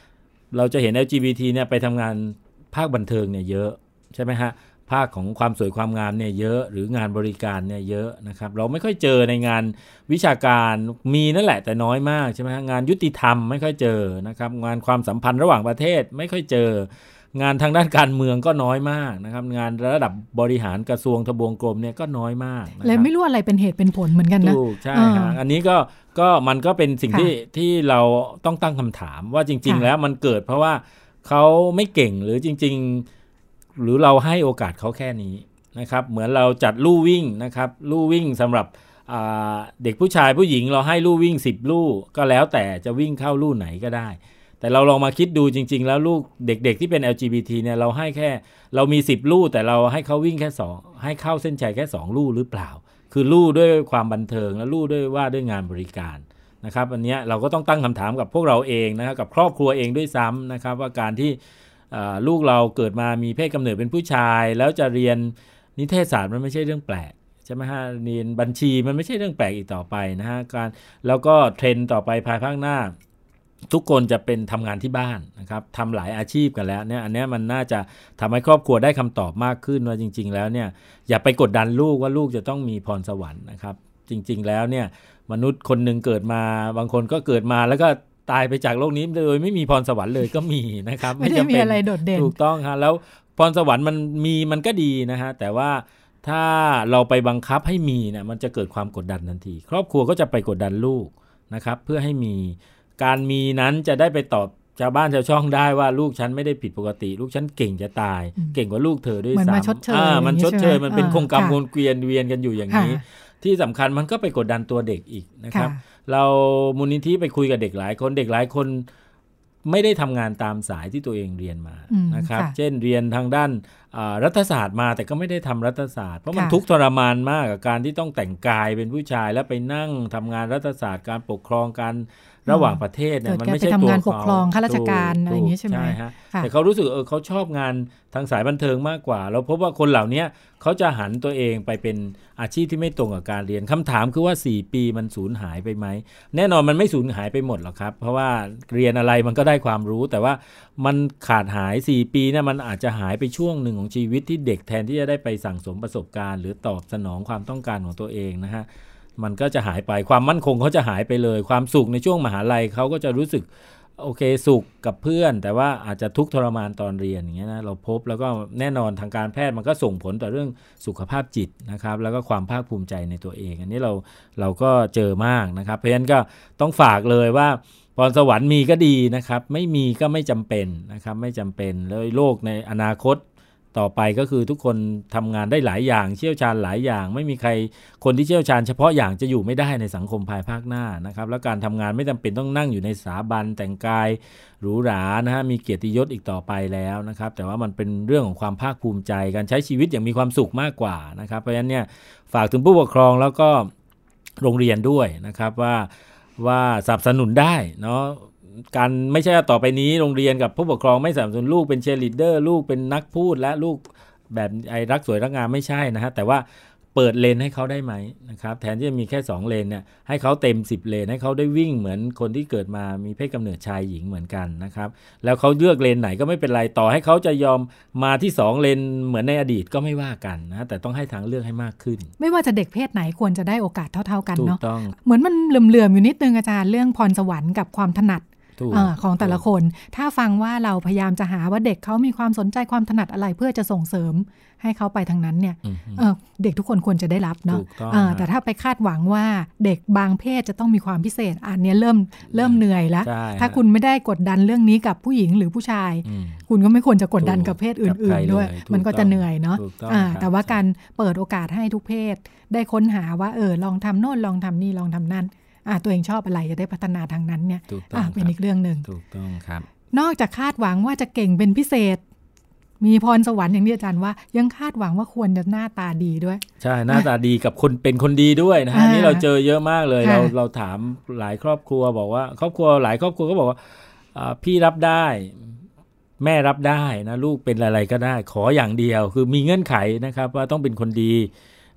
เราจะเห็น แอล จี บี ที เนี่ยไปทำงานภาคบันเทิงเนี่ยเยอะใช่ไหมฮะภาคของความสวยความงามเนี่ยเยอะหรืองานบริการเนี่ยเยอะนะครับเราไม่ค่อยเจอในงานวิชาการมีนั่นแหละแต่น้อยมากใช่ไหมฮะงานยุติธรรมไม่ค่อยเจอนะครับงานความสัมพันธ์ระหว่างประเทศไม่ค่อยเจองานทางด้านการเมืองก็น้อยมากนะครับงานระดับบริหารกระทรวงทบวงกรมเนี่ยก็น้อยมากเลยไม่รู้อะไรเป็นเหตุเป็นผลเหมือนกันนะถูกใช่ครับอันนี้ก็ก็มันก็เป็นสิ่งที่ที่เราต้องตั้งคำถามว่าจริงๆแล้วมันเกิดเพราะว่าเขาไม่เก่งหรือจริงๆหรือเราให้โอกาสเขาแค่นี้นะครับเหมือนเราจัดลู่วิ่งนะครับลู่วิ่งสำหรับเด็กผู้ชายผู้หญิงเราให้ลู่วิ่งสิบลู่ก็แล้วแต่จะวิ่งเข้าลู่ไหนก็ได้แต่เราลองมาคิดดูจริงๆแล้วลูกเด็กๆที่เป็น แอล จี บี ที เนี่ยเราให้แค่เรามีสิบลู่แต่เราให้เขาวิ่งแค่สองให้เข้าเส้นชัยแค่สองลู่หรือเปล่าคือลู่ด้วยความบันเทิงและลู่ด้วยว่าด้วยงานบริการนะครับอันนี้เราก็ต้องตั้งคำถามกับพวกเราเองนะครับกับครอบครัวเองด้วยซ้ำนะครับว่าการที่ลูกเราเกิดมามีเพศกำเนิดเป็นผู้ชายแล้วจะเรียนนิเทศศาสตร์มันไม่ใช่เรื่องแปลกใช่ไหมฮะเรียนบัญชีมันไม่ใช่เรื่องแปลกอีกต่อไปนะฮะการแล้วก็เทรนด์ต่อไปภายภาคหน้าทุกคนจะเป็นทำงานที่บ้านนะครับทำหลายอาชีพกันแล้วเนี่ยอันนี้มันน่าจะทำให้ครอบครัวได้คำตอบมากขึ้นว่าจริงๆแล้วเนี่ยอย่าไปกดดันลูกว่าลูกจะต้องมีพรสวรรค์นะครับจริงๆแล้วเนี่ยมนุษย์คนหนึ่งเกิดมาบางคนก็เกิดมาแล้วก็ตายไปจากโลกนี้โดยไม่มีพรสวรรค์เลยก็มีนะครับไม่ได้มีอะไรโดดเด่นถูกต้องครับแล้วพรสวรรค์มันมีมันก็ดีนะฮะแต่ว่าถ้าเราไปบังคับให้มีเนี่ยมันจะเกิดความกดดันทันทีครอบครัวก็จะไปกดดันลูกนะครับเพื่อให้มีการมีนั้นจะได้ไปตอบชาวบ้านชาวช่องได้ว่าลูกฉันไม่ได้ผิดปกติลูกฉันเก่งจะตายเก่งกว่าลูกเธอด้วยซ้ำมันชดเชยมันชดเชยมันเป็นโครงการวนเวียนเวียนกันอยู่อย่างนี้ที่สำคัญมันก็ไปกดดันตัวเด็กอีกนะครับเรามูลนิธิไปคุยกับเด็กหลายคนเด็กหลายคนไม่ได้ทำงานตามสายที่ตัวเองเรียนมานะครับเช่นเรียนทางด้านรัฐศาสตร์มาแต่ก็ไม่ได้ทำรัฐศาสตร์เพราะมันทุกข์ทรมานมากกับการที่ต้องแต่งกายเป็นผู้ชายแล้วไปนั่งทำงานรัฐศาสตร์การปกครองการระหว่างประเทศเนี่ยมันไม่ใช่ตัวเขาปกครองข้าราชการอะไรอย่างนี้ใช่ไหมใช่ฮะแต่เขารู้สึกเออเขาชอบงานทางสายบันเทิงมากกว่าเราพบว่าคนเหล่านี้เขาจะหันตัวเองไปเป็นอาชีพที่ไม่ตรงกับการเรียนคำถามคือว่าสี่ปีมันสูญหายไปไหมแน่นอนมันไม่สูญหายไปหมดหรอกครับเพราะว่าเรียนอะไรมันก็ได้ความรู้แต่ว่ามันขาดหายสี่ปีเนี่ยมันอาจจะหายไปช่วงหนึ่งของชีวิตที่เด็กแทนที่จะได้ไปสั่งสมประสบการณ์หรือตอบสนองความต้องการของตัวเองนะฮะมันก็จะหายไปความมั่นคงเขาจะหายไปเลยความสุขในช่วงมหาลัยเขาก็จะรู้สึกโอเคสุขกับเพื่อนแต่ว่าอาจจะทุกข์ทรมานตอนเรียนอย่างเงี้ยนะเราพบแล้วก็แน่นอนทางการแพทย์มันก็ส่งผลต่อเรื่องสุขภาพจิตนะครับแล้วก็ความภาคภูมิใจในตัวเองอันนี้เราเราก็เจอมากนะครับเพราะฉะนั้นก็ต้องฝากเลยว่าพรสวรรค์มีก็ดีนะครับไม่มีก็ไม่จำเป็นนะครับไม่จำเป็นแล้วโลกในอนาคตต่อไปก็คือทุกคนทำงานได้หลายอย่างเชี่ยวชาญหลายอย่างไม่มีใครคนที่เชี่ยวชาญเฉพาะอย่างจะอยู่ไม่ได้ในสังคมภายภาคหน้านะครับแล้วการทำงานไม่จำเป็นต้องนั่งอยู่ในสถาบันแต่งกายหรูหรานะฮะมีเกียรติยศอีกต่อไปแล้วนะครับแต่ว่ามันเป็นเรื่องของความภาคภูมิใจการใช้ชีวิตอย่างมีความสุขมากกว่านะครับเพราะฉะนั้นเนี่ยฝากถึงผู้ปกครองแล้วก็โรงเรียนด้วยนะครับว่าว่าสนับสนุนได้เนาะการไม่ใช่ต่อไปนี้โรงเรียนกับผู้ปกครองไม่สนับสนุนลูกเป็นเชียร์ลีดเดอร์ลูกเป็นนักพูดและลูกแบบไอ้รักสวยรักงามไม่ใช่นะฮะแต่ว่าเปิดเลนให้เขาได้ไหมนะครับแทนที่จะมีแค่สองเลนเนี่ยให้เขาเต็มสิบเลนให้เขาได้วิ่งเหมือนคนที่เกิดมามีเพศกำเนิดชายหญิงเหมือนกันนะครับแล้วเขาเลือกเลนไหนก็ไม่เป็นไรต่อให้เขาจะยอมมาที่สองเลนเหมือนในอดีตก็ไม่ว่ากันนะแต่ต้องให้ทางเลือกให้มากขึ้นไม่ว่าจะเด็กเพศไหนควรจะได้โอกาสเท่าๆกันเนาะเหมือนมันเหลื่อมๆอยู่นิดนึงอาจารย์เรื่องพรสวรรค์กับความถนัดของแต่ละคนถ้าฟังว่าเราพยายามจะหาว่าเด็กเขามีความสนใจความถนัดอะไรเพื่อจะส่งเสริมให้เขาไปทางนั้นเนี่ย เ, เด็กทุกคนควรจะได้รับเนาะแต่ถ้าไปคาดหวังว่าเด็กบางเพศจะต้องมีความพิเศษอันนี้เริ่มเริ่มเหนื่อยแล้วถ้าคุณไม่ได้กดดันเรื่องนี้กับผู้หญิงหรือผู้ชายคุณก็ไม่ควรจะกดดันกับเพศอื่นๆด้วยมันก็จะเหนื่อยเนาะแต่ว่าการเปิดโอกาสให้ทุกเพศได้ค้นหาว่าเออลองทำโน่นลองทำนี่ลองทำนั่นอ่าตัวเองชอบอะไรจะได้พัฒนาทางนั้นเนี่ยอ่าเป็นอีกเรื่องหนึ่งถูกต้องครับนอกจากคาดหวังว่าจะเก่งเป็นพิเศษมีพรสวรรค์อย่างที่อาจารย์ว่ายังคาดหวังว่าควรจะหน้าตาดีด้วยใช่หน้าตาดีกับคนเป็นคนดีด้วยนะฮะนี่เราเจอเยอะมากเลยเราเราถามหลายครอบครัวบอกว่าครอบครัวหลายครอบครัวก็บอกว่าพี่รับได้แม่รับได้นะลูกเป็นอะไรก็ได้ขออย่างเดียวคือมีเงื่อนไขนะครับว่าต้องเป็นคนดี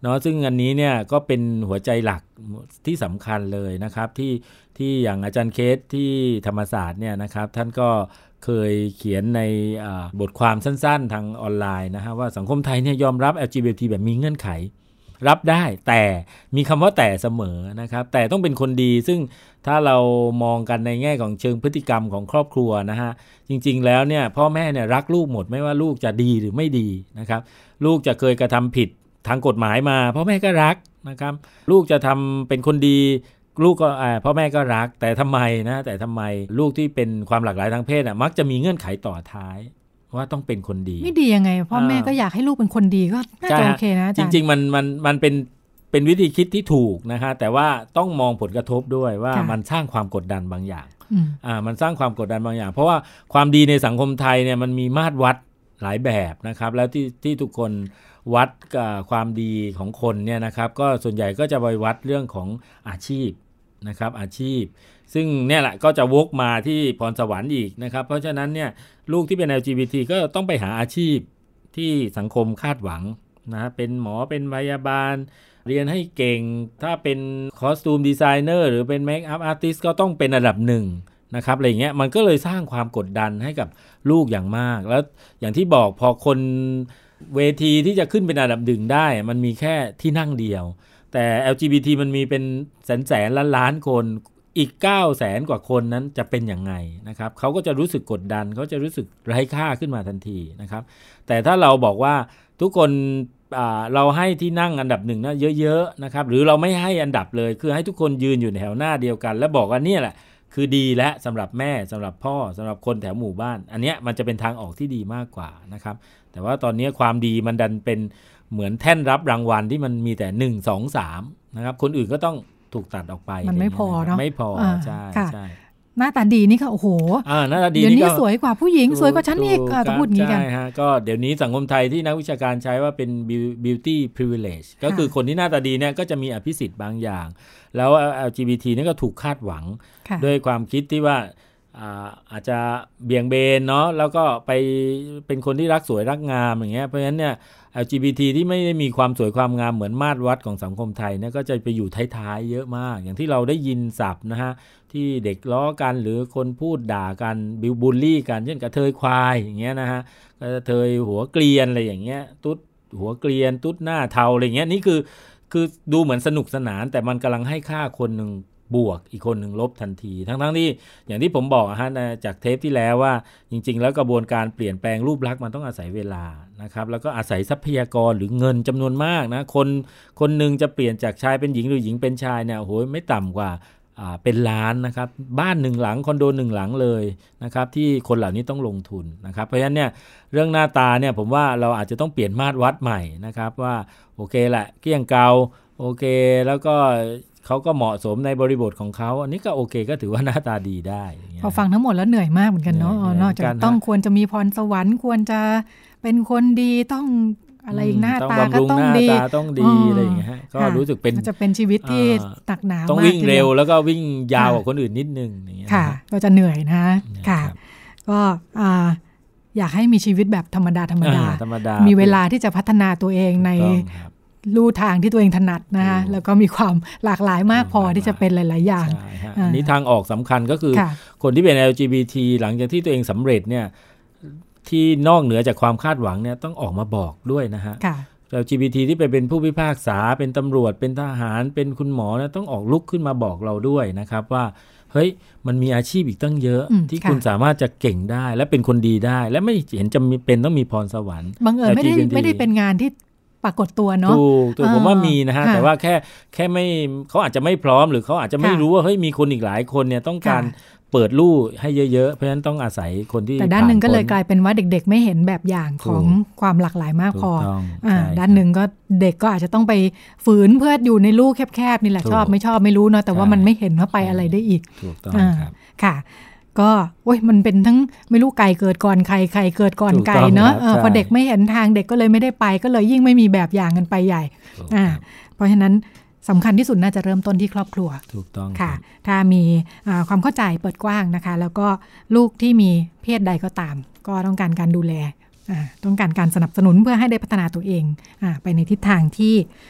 เนาะซึ่งอันนี้เนี่ยก็เป็นหัวใจหลักที่สำคัญเลยนะครับที่ที่อย่างอาจารย์เคสที่ธรรมศาสตร์เนี่ยนะครับท่านก็เคยเขียนในบทความสั้นๆทางออนไลน์นะฮะว่าสังคมไทยเนี่ยยอมรับ แอล จี บี ที แบบมีเงื่อนไขรับได้แต่มีคำว่าแต่เสมอนะครับแต่ต้องเป็นคนดีซึ่งถ้าเรามองกันในแง่ของเชิงพฤติกรรมของครอบครัวนะฮะจริงๆแล้วเนี่ยพ่อแม่เนี่ยรักลูกหมดไม่ว่าลูกจะดีหรือไม่ดีนะครับลูกจะเคยกระทำผิดทางกฎหมายมาพ่อแม่ก็รักนะครับลูกจะทำเป็นคนดีลูกก็พ่อแม่ก็รักแต่ทำไมนะแต่ทำไมลูกที่เป็นความหลากหลายทางเพศอ่ะมักจะมีเงื่อนไขต่อท้ายว่าต้องเป็นคนดีไม่ดียังไงพ่อแม่ก็อยากให้ลูกเป็นคนดีก็น่าจะโอเคนะอาจารย์จริงๆมันมันมันเป็นเป็นวิธีคิดที่ถูกนะฮะแต่ว่าต้องมองผลกระทบด้วยว่ามันสร้างความกดดันบางอย่างอ่ามันสร้างความกดดันบางอย่างเพราะว่าความดีในสังคมไทยเนี่ยมันมีมาตรวัดหลายแบบนะครับแล้วที่ที่ทุกคนวัดกับความดีของคนเนี่ยนะครับก็ส่วนใหญ่ก็จะไปวัดเรื่องของอาชีพนะครับอาชีพซึ่งเนี่ยแหละก็จะวกมาที่พรสวรรค์อีกนะครับเพราะฉะนั้นเนี่ยลูกที่เป็น แอล จี บี ที ก็ต้องไปหาอาชีพที่สังคมคาดหวังนะเป็นหมอเป็นพยาบาลเรียนให้เก่งถ้าเป็นคอสตูมดีไซเนอร์หรือเป็นเมคอัพอาร์ติสต์ก็ต้องเป็นอันดับหนึ่งนะครับอะไรเงี้ยมันก็เลยสร้างความกดดันให้กับลูกอย่างมากแล้วอย่างที่บอกพอคนเวทีที่จะขึ้นเป็นอันดับหนึ่งได้มันมีแค่ที่นั่งเดียวแต่ แอล จี บี ที มันมีเป็นแสนแสนล้านล้านคนอีกเก้าแสนกว่าคนนั้นจะเป็นอย่างไงนะครับเขาก็จะรู้สึกกดดันเขาจะรู้สึกไร้ค่าขึ้นมาทันทีนะครับแต่ถ้าเราบอกว่าทุกคนเราให้ที่นั่งอันดับหนึ่งนะเยอะๆนะครับหรือเราไม่ให้อันดับเลยคือให้ทุกคนยืนอยู่ในแถวหน้าเดียวกันแล้วบอกว่านี่แหละคือดีและสำหรับแม่สำหรับพ่อสำหรับคนแถวหมู่บ้านอันเนี้ยมันจะเป็นทางออกที่ดีมากกว่านะครับแต่ว่าตอนนี้ความดีมันดันเป็นเหมือนแท่นรับรางวัลที่มันมีแต่หนึ่ง สอง สามนะครับคนอื่นก็ต้องถูกตัดออกไปมันไม่พอเนาะไม่พอใช่ใช่หน้าตาดีนี่ก็โอ้โหหน้าตาดีเดี๋ยวนี้สวยกว่าผู้หญิงสวยกว่าฉันอีกต้องพูดอย่างนี้กันใช่ฮะก็เดี๋ยวนี้สังคมไทยที่นักวิชาการใช้ว่าเป็น beauty privilege ก็คือคนที่หน้าตาดีเนี่ยก็จะมีอภิสิทธิ์บางอย่างแล้ว แอล จี บี ที นี่ก็ถูกคาดหวังด้วยความคิดที่ว่าอาจจะเบี่ยงเบนเนาะแล้วก็ไปเป็นคนที่รักสวยรักงามอย่างเงี้ยเพราะฉะนั้นเนี่ย แอล จี บี ที ที่ไม่ได้มีความสวยความงามเหมือนมาตรวัดของสังคมไทยเนี่ยก็จะไปอยู่ท้ายๆเยอะมากอย่างที่เราได้ยินศัพท์นะฮะที่เด็กล้อกันหรือคนพูดด่ากันบิวบูลลี่กันเช่นกระเทยควายอย่างเงี้ยนะฮะกระเทยหัวเกลียนอะไรอย่างเงี้ยตุ๊ดหัวเกลียนตุ๊ดหน้าเทาอะไรเงี้ยนี่คือคือดูเหมือนสนุกสนานแต่มันกำลังให้ค่าคนหนึ่งบวกอีกคนหนึ่งลบทันทีทั้งๆที่อย่างที่ผมบอกฮะจากเทปที่แล้วว่าจริงๆแล้วกระบวนการเปลี่ยนแปลงรูปลักษณ์มันต้องอาศัยเวลานะครับแล้วก็อาศัยทรัพยากรหรือเงินจำนวนมากนะคนคนหนึ่งจะเปลี่ยนจากชายเป็นหญิงหรือหญิงเป็นชายเนี่ยโอ้โหไม่ต่ำกว่าอ่าเป็นล้านนะครับบ้านหนึ่งหลังคอนโดหนึ่งหลังเลยนะครับที่คนเหล่านี้ต้องลงทุนนะครับเพราะฉะนั้นเนี่ยเรื่องหน้าตาเนี่ยผมว่าเราอาจจะต้องเปลี่ยนมาตรวัดใหม่นะครับว่าโอเคแหละเกลี้ยงเกลาโอเคแล้วก็เขาก็เหมาะสมในบริบทของเขาอันนี้ก็โอเคก็ถือว่าหน้าตาดีได้พอฟังทั้งหมดแล้วเหนื่อยมากเหมือนกันเนาะนอกจากต้องควรจะมีพรสวรรค์ควรจะเป็นคนดีต้องอะไรหน้าตาก็ต้องดีต้องดีอะไรอย่างเงี้ยก็รู้สึกเป็นจะเป็นชีวิตที่หนักหนาต้องวิ่งเร็วแล้วก็วิ่งยาวกว่าคนอื่นนิดนึงอย่างเงี้ยค่ะก็จะเหนื่อยนะค่ะก็อยากให้มีชีวิตแบบธรรมดาธรรมดามีเวลาที่จะพัฒนาตัวเองในลู่ทางที่ตัวเองถนัดนะคะแล้วก็มีความหลากหลายมากพอที่จะเป็นหลายๆอย่างอันนี้ทางออกสำคัญก็คือคนที่เป็น แอล จี บี ที หลังจากที่ตัวเองสำเร็จเนี่ยที่นอกเหนือจากความคาดหวังเนี่ยต้องออกมาบอกด้วยนะฮะ แอล จี บี ที ที่ไปเป็นผู้พิพากษาเป็นตำรวจเป็นทหารเป็นคุณหมอนะต้องออกลุกขึ้นมาบอกเราด้วยนะครับว่าเฮ้ยมันมีอาชีพอีกตั้งเยอะที่คุณสามารถจะเก่งได้และเป็นคนดีได้และไม่เห็นจำเป็นต้องมีพรสวรรค์บังเอิญไม่ได้ไม่ได้เป็นงานที่ปรากฏตัวเนาะถูกถูกผมว่ามีนะฮะแต่ว่าแค่แค่ไม่เขาอาจจะไม่พร้อมหรือเขาอาจจะไม่รู้ว่าเฮ้ยมีคนอีกหลายคนเนี่ยต้องการเปิดลู่ให้เยอะๆเพราะฉะนั้นต้องอาศัยคนที่แต่ด้านหนึ่งก็เลยกลายเป็นว่าเด็กๆไม่เห็นแบบอย่างของความหลากหลายมากพออ่าด้านหนึ่งก็เด็กก็อาจจะต้องไปฝืนเพื่ออยู่ในลู่แคบๆนี่แหละชอบไม่ชอบไม่รู้เนาะแต่ว่ามันไม่เห็นว่าไปอะไรได้อีกถูกต้องครับค่ะก็โอ้ยมันเป็นทั้งไม่รู้ไก่เกิดก่อนไข่ไข่เกิดก่อนไก่เนาะพอเด็กไม่เห็นทางเด็กก็เลยไม่ได้ไปก็เลยยิ่งไม่มีแบบอย่างกันไปใหญ่อ่าเพราะฉะนั้นสำคัญที่สุดน่าจะเริ่มต้นที่ครอบครัวถูกต้องค่ะถ้ามีความเข้าใจเปิดกว้างนะคะแล้วก็ลูกที่มีเพศใดก็ตามก็ต้องการการดูแลต้องการการสนับสนุนเพื่อให้ได้พัฒนาตัวเองไปในทิศทางที่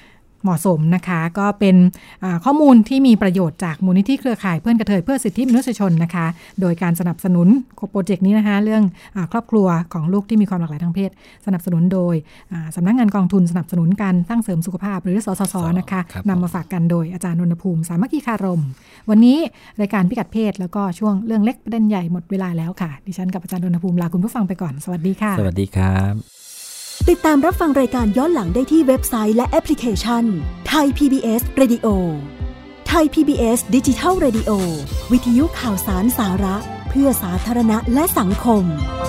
เหมาะสมนะคะก็เป็นข้อมูลที่มีประโยชน์จากมูลนิธิเครือข่ายเพื่อนกระเทยเพื่อสิทธิมนุษยชนนะคะโดยการสนับสนุนโปรเจกต์นี้นะคะเรื่องอครอบครัวของลูกที่มีความหลากหลายทางเพศสนับสนุนโดยสำนักงานกองทุนสนับสนุนการสร้างเสริมสุขภาพหรือสสสนะคะนำมาฝากกันโดยอาจารย์นนทภูมิสามัคคีคารมวันนี้รายการพิกัดเพศแล้วก็ช่วงเรื่องเล็กประเด็นใหญ่หมดเวลาแล้วค่ะดิฉันกับอาจารย์นนทภูมิลาคุณผู้ฟังไปก่อนสวัสดีค่ะสวัสดีครับติดตามรับฟังรายการย้อนหลังได้ที่เว็บไซต์และแอปพลิเคชัน Thai พี บี เอส Radio Thai พี บี เอส Digital Radio วิทยุข่าวสารสาระเพื่อสาธารณะและสังคม